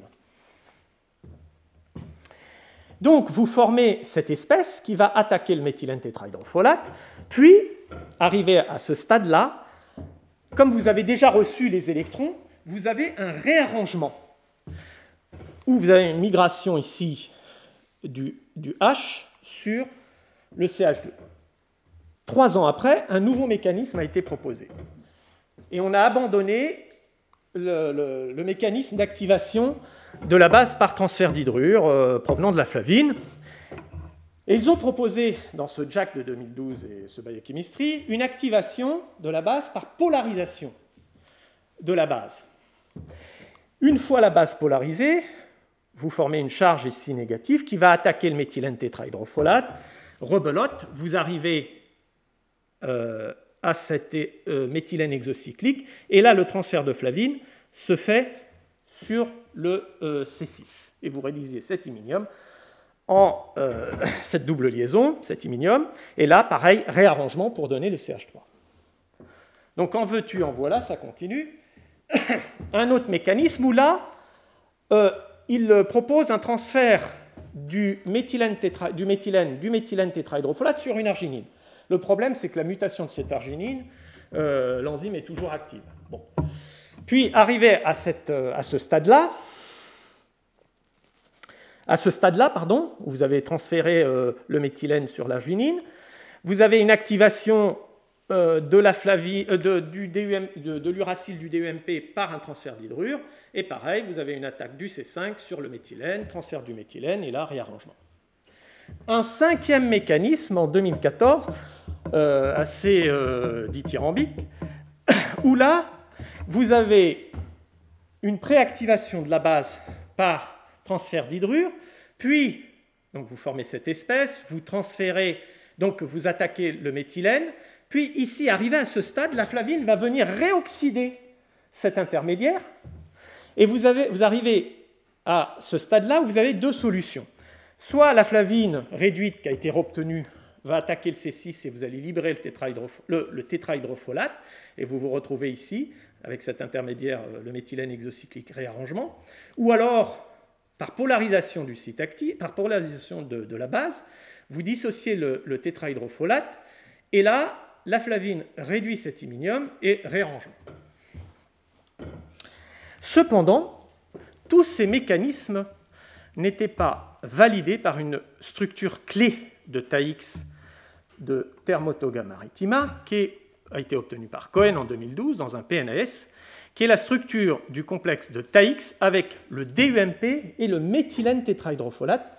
Donc, vous formez cette espèce qui va attaquer le méthylène tétrahydrofolate, puis, arrivé à ce stade-là, comme vous avez déjà reçu les électrons, vous avez un réarrangement, où vous avez une migration ici du, du H sur le C H deux. Trois ans après, un nouveau mécanisme a été proposé. Et on a abandonné le, le, le mécanisme d'activation de la base par transfert d'hydrure euh, provenant de la flavine. Et ils ont proposé, dans ce Jack de deux mille douze et ce Biochemistry, une activation de la base par polarisation de la base. Une fois la base polarisée, vous formez une charge ici négative qui va attaquer le méthylène tétrahydrofolate. Rebelote, vous arrivez euh, à cet euh, méthylène exocyclique, et là, le transfert de flavine se fait sur le euh, C six. Et vous réduisez cet iminium en euh, cette double liaison, cet iminium, et là, pareil, réarrangement pour donner le C H trois. Donc, en veux-tu, en voilà, ça continue. Un autre mécanisme où là, euh, il propose un transfert du méthylène, tétra, du, méthylène, du méthylène tétrahydrofolate sur une arginine. Le problème, c'est que la mutation de cette arginine, euh, l'enzyme est toujours active. Bon. Puis, arrivé à, cette, euh, à ce stade-là, à ce stade-là, pardon, où vous avez transféré euh, le méthylène sur l'arginine, vous avez une activation euh, de la flavie, euh, de, du D U M, de, de l'uracile du D U M P par un transfert d'hydrure, et pareil, vous avez une attaque du C cinq sur le méthylène, transfert du méthylène, et là, réarrangement. Un cinquième mécanisme, en deux mille quatorze, euh, assez euh, dithyrambique, où là, vous avez une préactivation de la base par transfert d'hydrure, puis donc vous formez cette espèce, vous transférez, donc vous attaquez le méthylène, puis ici, arrivé à ce stade, la flavine va venir réoxyder cet intermédiaire, et vous, avez, vous arrivez à ce stade-là où vous avez deux solutions. Soit la flavine réduite qui a été obtenue va attaquer le C six et vous allez libérer le, tétrahydrof- le, le tétrahydrofolate, et vous vous retrouvez ici avec cet intermédiaire, le méthylène exocyclique réarrangement, ou alors, par polarisation du site actif, par polarisation de, de la base, vous dissociez le, le tétrahydrofolate, et là, la flavine réduit cet iminium et réarrange. Cependant, tous ces mécanismes n'étaient pas validés par une structure clé de Taix de Thermotoga maritima, qui a été obtenue par Cohen en deux mille douze dans un P N A S, qui est la structure du complexe de Taix avec le D U M P et le méthylène tétrahydrofolate,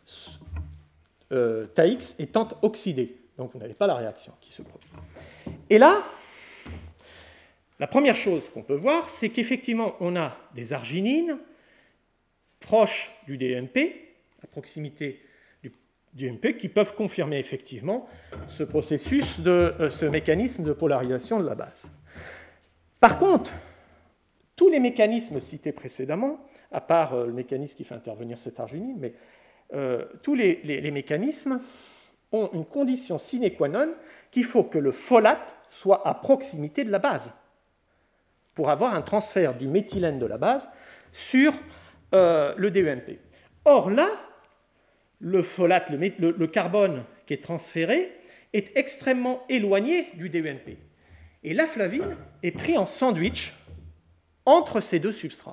euh, Taix étant oxydé. Donc vous n'avez pas la réaction qui se produit. Et là, la première chose qu'on peut voir, c'est qu'effectivement, on a des arginines proches du D U M P, à proximité du D U M P, qui peuvent confirmer effectivement ce processus, de, euh, ce mécanisme de polarisation de la base. Par contre, tous les mécanismes cités précédemment, à part euh, le mécanisme qui fait intervenir cette arginine, mais euh, tous les, les, les mécanismes ont une condition sine qua non qu'il faut que le folate soit à proximité de la base pour avoir un transfert du méthylène de la base sur euh, le D U M P. Or là, le folate, le, le, le carbone qui est transféré, est extrêmement éloigné du D U M P. Et la flavine est prise en sandwich entre ces deux substrats.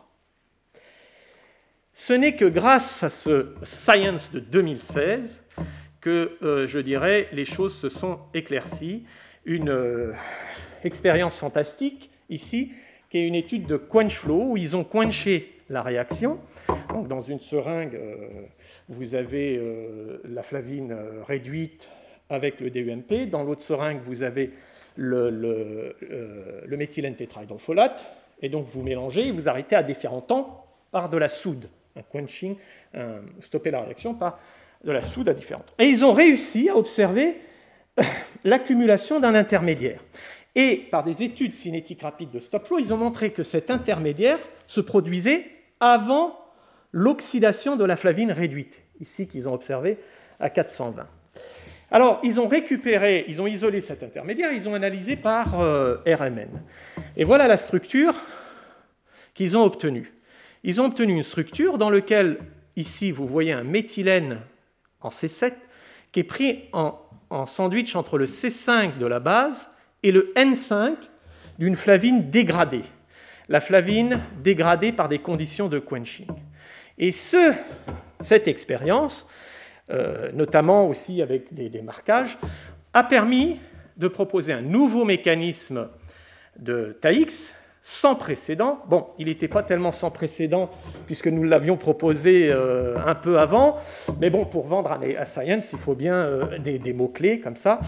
Ce n'est que grâce à ce Science de deux mille seize que, euh, je dirais, les choses se sont éclaircies. Une euh, expérience fantastique, ici, qui est une étude de quench flow, où ils ont quenché la réaction. Donc, dans une seringue, euh, vous avez euh, la flavine euh, réduite avec le D U M P. Dans l'autre seringue, vous avez le, le, euh, le méthylène tétrahydrofolate. Et donc, vous mélangez et vous arrêtez à différents temps par de la soude. Un quenching, un, stopper la réaction par de la soude à différents temps. Et ils ont réussi à observer l'accumulation d'un intermédiaire. Et par des études cinétiques rapides de stop flow, ils ont montré que cet intermédiaire se produisait avant l'oxydation de la flavine réduite, ici qu'ils ont observé à quatre cent vingt. Alors, ils ont récupéré, ils ont isolé cet intermédiaire, ils ont analysé par euh, R M N. Et voilà la structure qu'ils ont obtenue. Ils ont obtenu une structure dans laquelle, ici, vous voyez un méthylène en C sept qui est pris en, en sandwich entre le C cinq de la base et le N cinq d'une flavine dégradée. La flavine dégradée par des conditions de quenching. Et ce, cette expérience, euh, notamment aussi avec des, des marquages, a permis de proposer un nouveau mécanisme de Taix, sans précédent. Bon, il n'était pas tellement sans précédent puisque nous l'avions proposé euh, un peu avant, mais bon, pour vendre à, à Science, il faut bien euh, des, des mots-clés comme ça,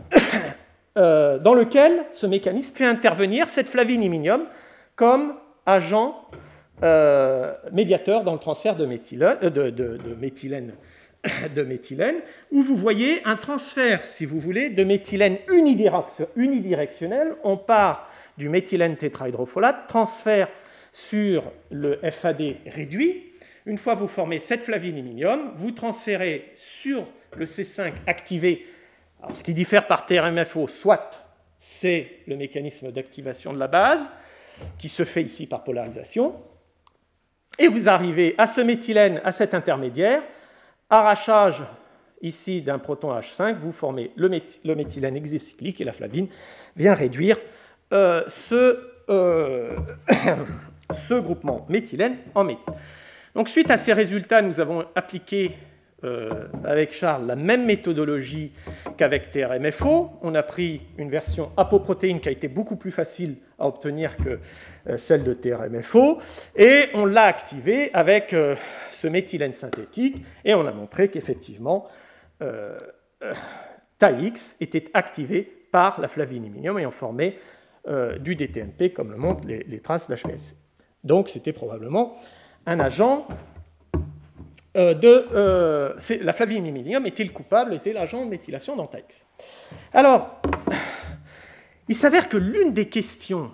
euh, dans lequel ce mécanisme fait intervenir cette flaviniminium comme agent euh, médiateur dans le transfert de, méthylène, euh, de, de, de, méthylène, de méthylène, où vous voyez un transfert, si vous voulez, de méthylène unidirectionnel. On part du méthylène tétrahydrofolate, transfert sur le F A D réduit. Une fois vous formez cette flaviniminium, vous transférez sur le C cinq activé. Alors, ce qui diffère par T R M F O, soit c'est le mécanisme d'activation de la base, qui se fait ici par polarisation, et vous arrivez à ce méthylène, à cet intermédiaire, arrachage ici d'un proton H cinq, vous formez le, méth le méthylène hexacyclique et la flavine vient réduire euh, ce, euh, ce groupement méthylène en méthyle. Donc suite à ces résultats, nous avons appliqué euh, avec Charles la même méthodologie qu'avec T R M F O. On a pris une version apoprotéine qui a été beaucoup plus facile à obtenir que euh, celle de T R M F O, et on l'a activée avec euh, ce méthylène synthétique, et on a montré qu'effectivement euh, euh, T A X était activé par la flaviniminium et on formait euh, du D T M P comme le montrent les, les traces d'H P L C. Donc c'était probablement un agent euh, de... Euh, la flaviniminium était le coupable, était l'agent de méthylation dans T A X. Alors, il s'avère que l'une des questions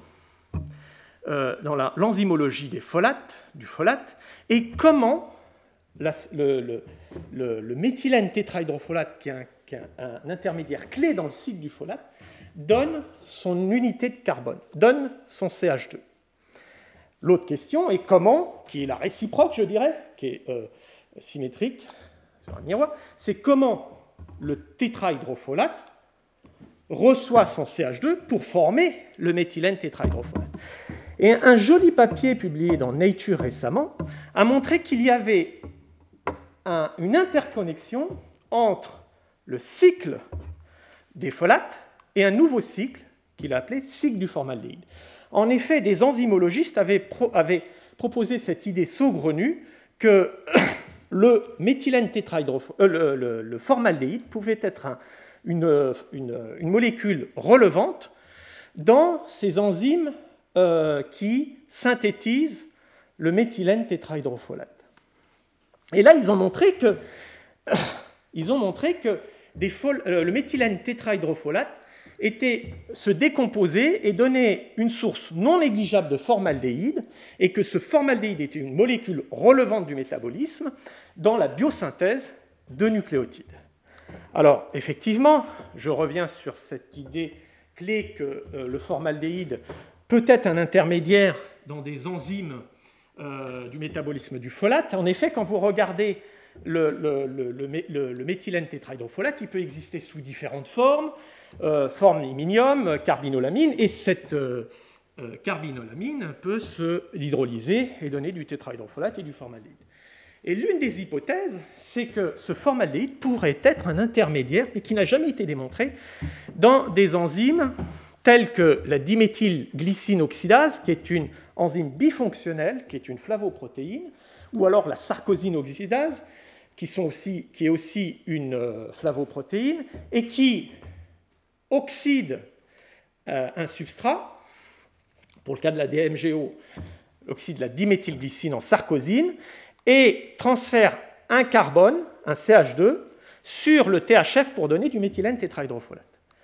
euh, dans l'enzymologie des folates, du folate, est comment la, le, le, le, le méthylène tétrahydrofolate, qui est, un, qui est un, un intermédiaire clé dans le cycle du folate, donne son unité de carbone, donne son C H deux. L'autre question est comment, qui est la réciproque, je dirais, qui est euh, symétrique sur un miroir, c'est comment le tétrahydrofolate reçoit son C H deux pour former le méthylène tétrahydrofolate. Et un joli papier publié dans Nature récemment a montré qu'il y avait un, une interconnexion entre le cycle des folates et un nouveau cycle qu'il a appelé cycle du formaldéhyde. En effet, des enzymologistes avaient, pro, avaient proposé cette idée saugrenue que le méthylène tétrahydrofolate, euh, le, le, le formaldéhyde pouvait être un, une, une, une molécule relevante dans ces enzymes euh, qui synthétisent le méthylène tétrahydrofolate. Et là, ils ont montré que, ils ont montré que des fol, euh, le méthylène tétrahydrofolate était, se décomposait et donnait une source non négligeable de formaldéhyde, et que ce formaldéhyde était une molécule relevante du métabolisme dans la biosynthèse de nucléotides. Alors, effectivement, je reviens sur cette idée clé que euh, le formaldéhyde peut être un intermédiaire dans des enzymes euh, du métabolisme du folate. En effet, quand vous regardez le, le, le, le, le méthylène tétrahydrofolate, il peut exister sous différentes formes, euh, forme iminium, carbinolamine, et cette euh, euh, carbinolamine peut se hydrolyser et donner du tétrahydrofolate et du formaldéhyde. Et l'une des hypothèses, c'est que ce formaldéhyde pourrait être un intermédiaire, mais qui n'a jamais été démontré, dans des enzymes telles que la diméthylglycine oxydase, qui est une enzyme bifonctionnelle, qui est une flavoprotéine, ou alors la sarcosine oxydase, qui, sont aussi, qui est aussi une euh, flavoprotéine, et qui oxyde euh, un substrat, pour le cas de la D M G O, oxyde la diméthylglycine en sarcosine, et transfère un carbone, un C H deux, sur le T H F pour donner du méthylène tétrahydrofolate.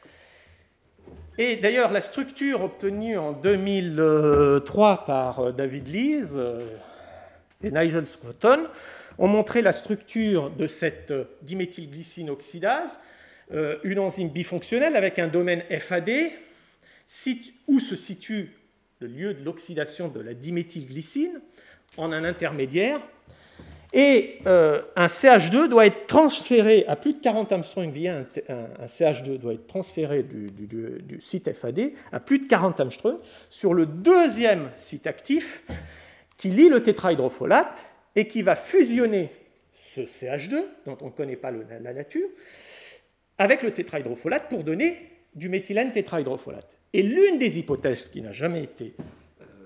Et d'ailleurs, la structure obtenue en deux mille trois par David Lees et Nigel Scotton ont montré la structure de cette diméthylglycine oxydase, une enzyme bifonctionnelle avec un domaine F A D, où se situe le lieu de l'oxydation de la diméthylglycine, en un intermédiaire, et euh, un C H deux doit être transféré à plus de quarante Armstrong via un, un, un C H deux doit être transféré du, du, du, du site F A D à plus de quarante Armstrong sur le deuxième site actif qui lie le tétrahydrofolate et qui va fusionner ce C H deux, dont on ne connaît pas le, la nature, avec le tétrahydrofolate pour donner du méthylène tétrahydrofolate. Et l'une des hypothèses qui n'a jamais été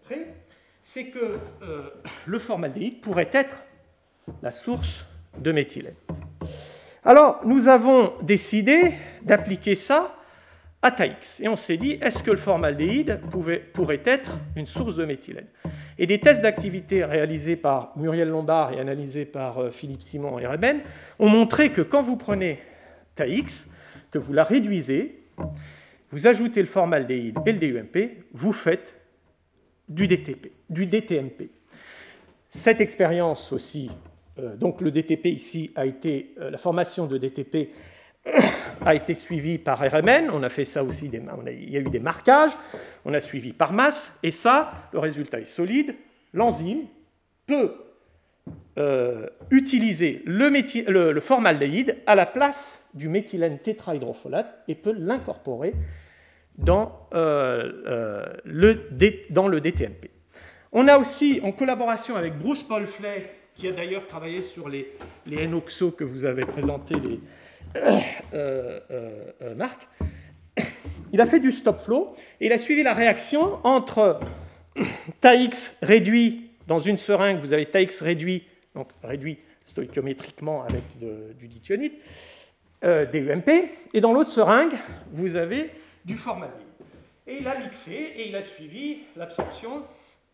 montrer, c'est que euh, le formaldéhyde pourrait être la source de méthylène. Alors, nous avons décidé d'appliquer ça à Taix. Et on s'est dit, est-ce que le formaldéhyde pouvait, pourrait être une source de méthylène? Et des tests d'activité réalisés par Muriel Lombard et analysés par euh, Philippe Simon et Reben ont montré que quand vous prenez Taix, que vous la réduisez, vous ajoutez le formaldéhyde et le D U M P, vous faites du D T P, du D T M P. Cette expérience aussi, euh, donc le D T P ici a été, euh, la formation de D T P a été suivie par R M N, on a fait ça aussi, des, on a, il y a eu des marquages, on a suivi par masse, et ça, le résultat est solide, l'enzyme peut euh, utiliser le, méthi, le, le formaldéhyde à la place du méthylène tétrahydrofolate et peut l'incorporer dans, euh, euh, le, dans le D T M P. On a aussi, en collaboration avec Bruce Paul-Flay, qui a d'ailleurs travaillé sur les, les N-oxo que vous avez présenté, les euh, euh, euh, Marc, il a fait du stop-flow et il a suivi la réaction entre Taix réduit dans une seringue, vous avez Taix réduit, donc réduit stoichiométriquement avec de, du dithionite, euh, D U M P, et dans l'autre seringue, vous avez du formaldéhyde. Et il a mixé et il a suivi l'absorption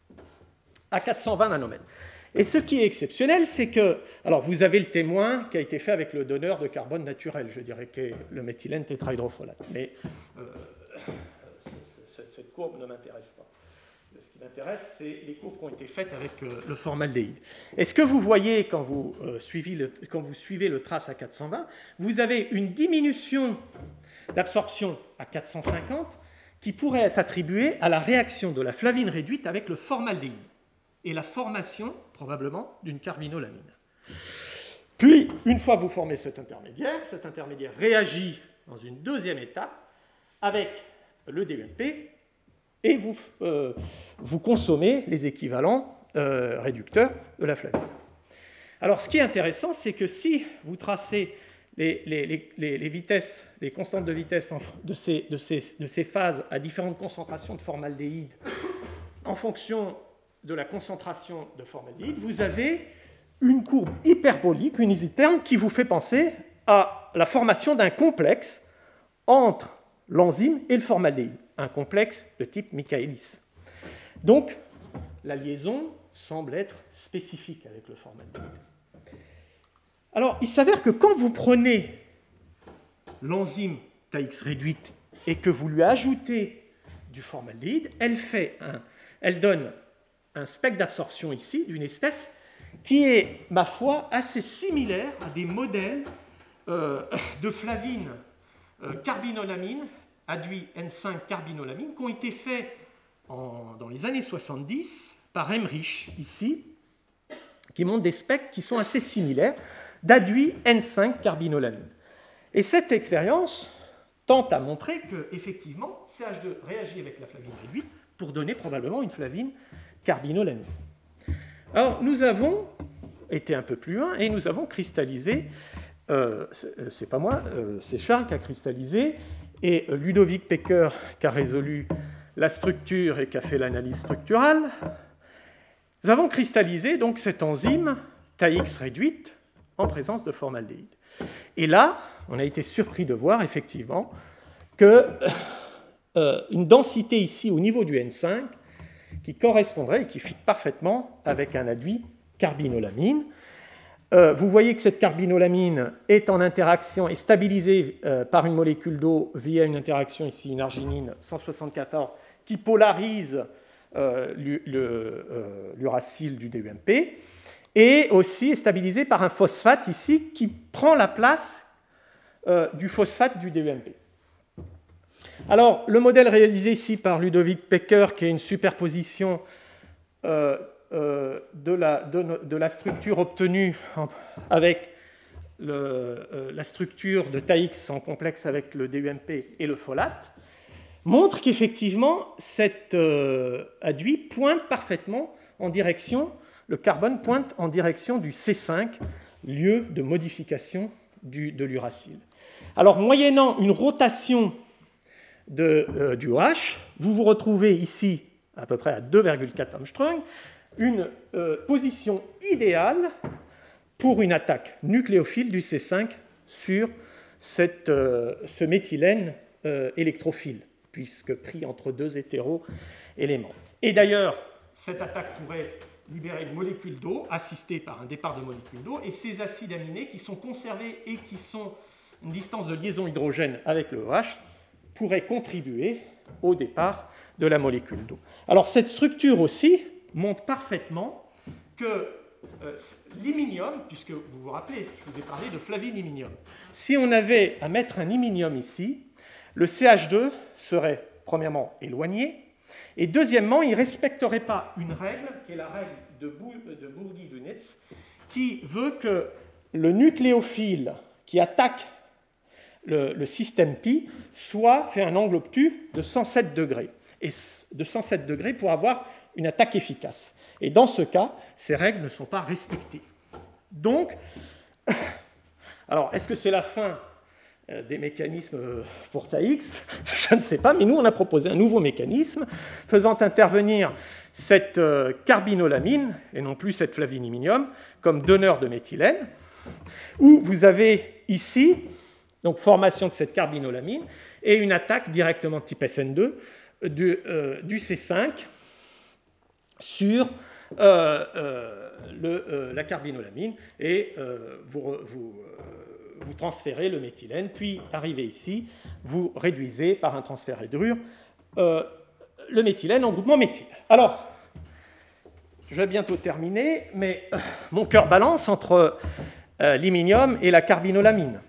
à quatre cent vingt nanomètres. Et ce qui est exceptionnel, c'est que, alors vous avez le témoin qui a été fait avec le donneur de carbone naturel, je dirais, qui est le méthylène tétrahydrofolate. Mais euh, cette courbe ne m'intéresse pas. Ce qui m'intéresse, c'est les courbes qui ont été faites avec euh, le formaldéhyde. Et ce que vous voyez quand vous, euh, suivez le, quand vous suivez le trace à quatre cent vingt, vous avez une diminution d'absorption à quatre cent cinquante qui pourrait être attribuée à la réaction de la flavine réduite avec le formaldéhyde et la formation, probablement, d'une carbinolamine. Puis, une fois que vous formez cet intermédiaire, cet intermédiaire réagit dans une deuxième étape avec le D U M P et vous, euh, vous consommez les équivalents euh, réducteurs de la flavine. Alors, ce qui est intéressant, c'est que si vous tracez les, les, les, les vitesses, les constantes de vitesse en, de, ces, de, ces, de ces phases à différentes concentrations de formaldéhyde en fonction de la concentration de formaldéhyde, vous avez une courbe hyperbolique, unisiterne, qui vous fait penser à la formation d'un complexe entre l'enzyme et le formaldéhyde, un complexe de type Michaelis. Donc, la liaison semble être spécifique avec le formaldéhyde. Alors, il s'avère que quand vous prenez l'enzyme Taix réduite et que vous lui ajoutez du formaldéhyde, elle, fait un, elle donne un spectre d'absorption ici d'une espèce qui est, ma foi, assez similaire à des modèles euh, de flavine euh, carbinolamine, adduit N cinq carbinolamine, qui ont été faits en, dans les années soixante-dix par Emmerich, ici, qui montrent des spectres qui sont assez similaires d'adduit N cinq carbinolamine. Et cette expérience tente à montrer qu'effectivement, C H deux réagit avec la flavine réduite pour donner probablement une flavine carbinolamine. Alors, nous avons été un peu plus loin et nous avons cristallisé, euh, c'est pas moi, euh, c'est Charles qui a cristallisé, et Ludovic Pecker qui a résolu la structure et qui a fait l'analyse structurale. Nous avons cristallisé donc cette enzyme Taix réduite en présence de formaldéhyde. Et là, on a été surpris de voir effectivement que euh, une densité ici au niveau du N cinq qui correspondrait et qui fit parfaitement avec un adduit carbinolamine. Euh, vous voyez que cette carbinolamine est en interaction, est stabilisée euh, par une molécule d'eau via une interaction ici, une arginine cent soixante-quatorze, qui polarise euh, l'uracile du D U M P, et aussi est stabilisée par un phosphate ici qui prend la place euh, du phosphate du D U M P. Alors, le modèle réalisé ici par Ludovic Pecker, qui est une superposition euh, euh, de, la, de, de la structure obtenue en, avec le, euh, la structure de Taix en complexe avec le D U M P et le folate, montre qu'effectivement, cet euh, adduit pointe parfaitement en direction, le carbone pointe en direction du C cinq, lieu de modification du, de l'uracile. Alors, moyennant une rotation de, euh, du O H, vous vous retrouvez ici à peu près à deux virgule quatre Armstrong, une euh, position idéale pour une attaque nucléophile du C cinq sur cette, euh, ce méthylène euh, électrophile, puisque pris entre deux hétéro-éléments. Et d'ailleurs, cette attaque pourrait libérer une molécule d'eau, assistée par un départ de molécules d'eau, et ces acides aminés qui sont conservés et qui sont une distance de liaison hydrogène avec le OH pourraient contribuer au départ de la molécule d'eau. Alors cette structure aussi montre parfaitement que euh, l'iminium, puisque vous vous rappelez, je vous ai parlé de flavine-iminium, si on avait à mettre un iminium ici, le C H deux serait premièrement éloigné, et deuxièmement, il ne respecterait pas une règle, qui est la règle de, Bou de Bürgi-Dunitz, qui veut que le nucléophile qui attaque le, le système pi soit fait un angle obtus de cent sept degrés, et de cent sept degrés pour avoir une attaque efficace. Et dans ce cas, ces règles ne sont pas respectées. Donc, alors, est-ce que c'est la fin des mécanismes pour T A X? Je ne sais pas, mais nous, on a proposé un nouveau mécanisme faisant intervenir cette carbinolamine, et non plus cette flavine-iminium, comme donneur de méthylène, où vous avez ici, donc formation de cette carbinolamine, et une attaque directement de type S N deux du, euh, du C cinq sur euh, euh, le, euh, la carbinolamine, et euh, vous... vous euh, vous transférez le méthylène, puis arrivez ici, vous réduisez par un transfert hydrure euh, le méthylène en groupement méthyle. Alors, je vais bientôt terminer, mais euh, mon cœur balance entre euh, l'iminium et la carbinolamine.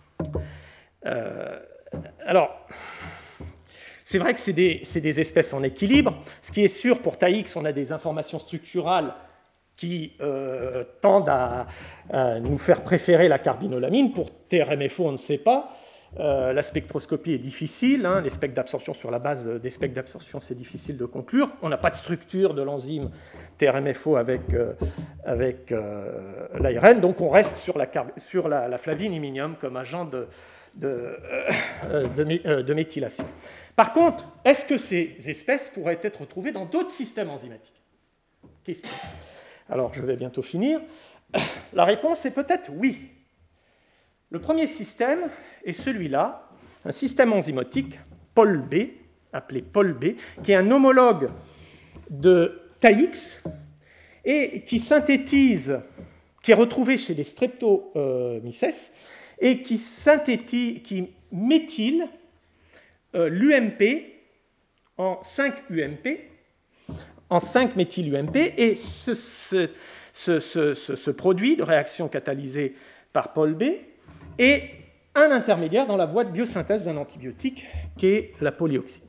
Euh, alors, c'est vrai que c'est des, c'est des espèces en équilibre. Ce qui est sûr, pour T A X, on a des informations structurales qui euh, tendent à, à nous faire préférer la carbinolamine. Pour T R M F O, on ne sait pas. Euh, la spectroscopie est difficile. Hein. Les spectres d'absorption, sur la base des spectres d'absorption, c'est difficile de conclure. On n'a pas de structure de l'enzyme T R M F O avec, euh, avec euh, l'A R N, donc on reste sur la, sur la, la flavine-iminium comme agent de, de, euh, de, euh, de méthylation. Par contre, est-ce que ces espèces pourraient être retrouvées dans d'autres systèmes enzymatiques? Question. Alors, je vais bientôt finir. La réponse est peut-être oui. Le premier système est celui-là, un système enzymatique, P O L B, appelé P O L B, qui est un homologue de T A X et qui synthétise, qui est retrouvé chez les Streptomyces et qui synthétise, qui méthyle euh, l'U M P en cinq U M P, en cinq méthyl-U M P, et ce, ce, ce, ce, ce produit de réaction catalysée par P O L B est un intermédiaire dans la voie de biosynthèse d'un antibiotique qui est la polyoxine.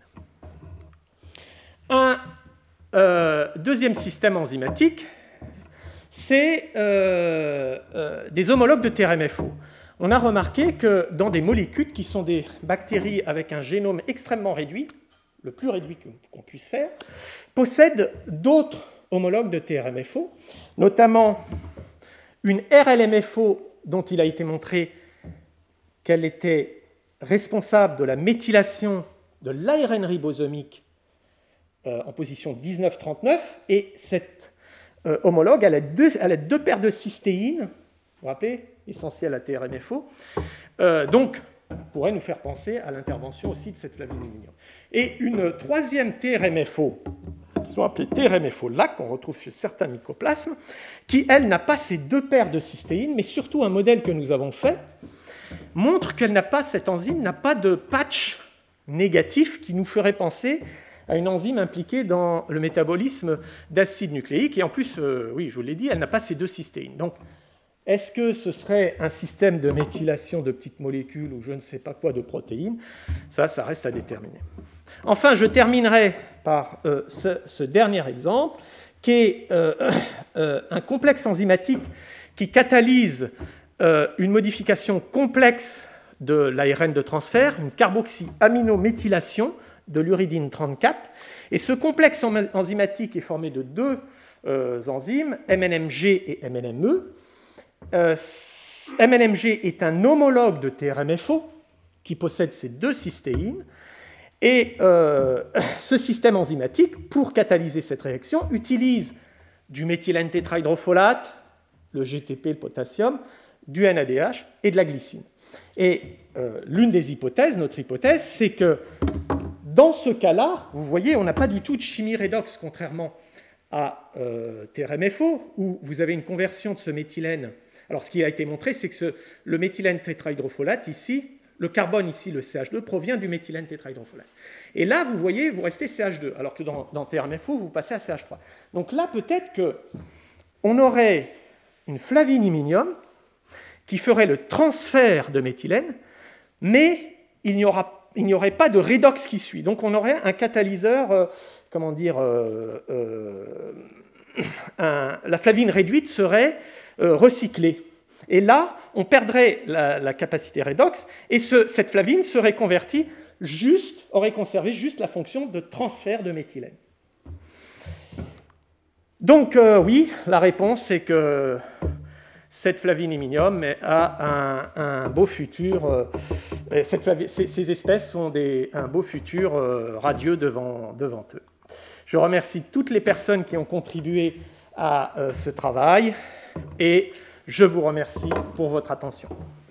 Un euh, deuxième système enzymatique, c'est euh, euh, des homologues de T R M F O. On a remarqué que dans des molécules qui sont des bactéries avec un génome extrêmement réduit, le plus réduit qu'on puisse faire, possèdent d'autres homologues de T R M F O, notamment une R L M F O dont il a été montré qu'elle était responsable de la méthylation de l'A R N ribosomique euh, en position dix-neuf trente-neuf, et cette euh, homologue, elle a, deux, elle a deux paires de cystéine, vous vous rappelez, essentielle à T R M F O, euh, donc pourrait nous faire penser à l'intervention aussi de cette flavine-iminium. Et une troisième T R M F O, qui sont appelées T R M F O L A C, qu'on retrouve chez certains mycoplasmes, qui, elle, n'a pas ces deux paires de cystéine, mais surtout un modèle que nous avons fait montre qu'elle n'a pas, cette enzyme n'a pas de patch négatif qui nous ferait penser à une enzyme impliquée dans le métabolisme d'acides nucléiques. Et en plus, euh, oui, je vous l'ai dit, elle n'a pas ces deux cystéines. Donc, est-ce que ce serait un système de méthylation de petites molécules ou je ne sais pas quoi de protéines? Ça, ça reste à déterminer. Enfin, je terminerai par euh, ce, ce dernier exemple, qui est euh, euh, un complexe enzymatique qui catalyse euh, une modification complexe de l'A R N de transfert, une carboxyaminométhylation de l'uridine trente-quatre. Et ce complexe enzymatique est formé de deux euh, enzymes, M N M G et M N M E. Euh, M N M G est un homologue de T R M F O qui possède ces deux cystéines, Et euh, ce système enzymatique, pour catalyser cette réaction, utilise du méthylène tétrahydrofolate, le G T P, le potassium, du N A D H et de la glycine. Et euh, l'une des hypothèses, notre hypothèse, c'est que dans ce cas-là, vous voyez, on n'a pas du tout de chimie redox, contrairement à euh, T R M F O, où vous avez une conversion de ce méthylène. Alors, ce qui a été montré, c'est que ce, le méthylène tétrahydrofolate, ici, le carbone, ici, le C H deux, provient du méthylène tétrahydrofolate. Et là, vous voyez, vous restez C H deux, alors que dans, dans T R M F O, vous passez à C H trois. Donc là, peut-être qu'on aurait une flaviniminium qui ferait le transfert de méthylène, mais il n'y aura, il n'y aurait pas de redox qui suit. Donc on aurait un catalyseur, euh, comment dire, euh, euh, un, la flavine réduite serait euh, recyclée. Et là, on perdrait la, la capacité redox, et ce, cette flavine serait convertie juste, aurait conservé juste la fonction de transfert de méthylène. Donc euh, oui, la réponse est que cette flaviniminium a un, un beau futur, euh, cette flavi, ces, ces espèces ont des, un beau futur euh, radieux devant, devant eux. Je remercie toutes les personnes qui ont contribué à euh, ce travail et je vous remercie pour votre attention.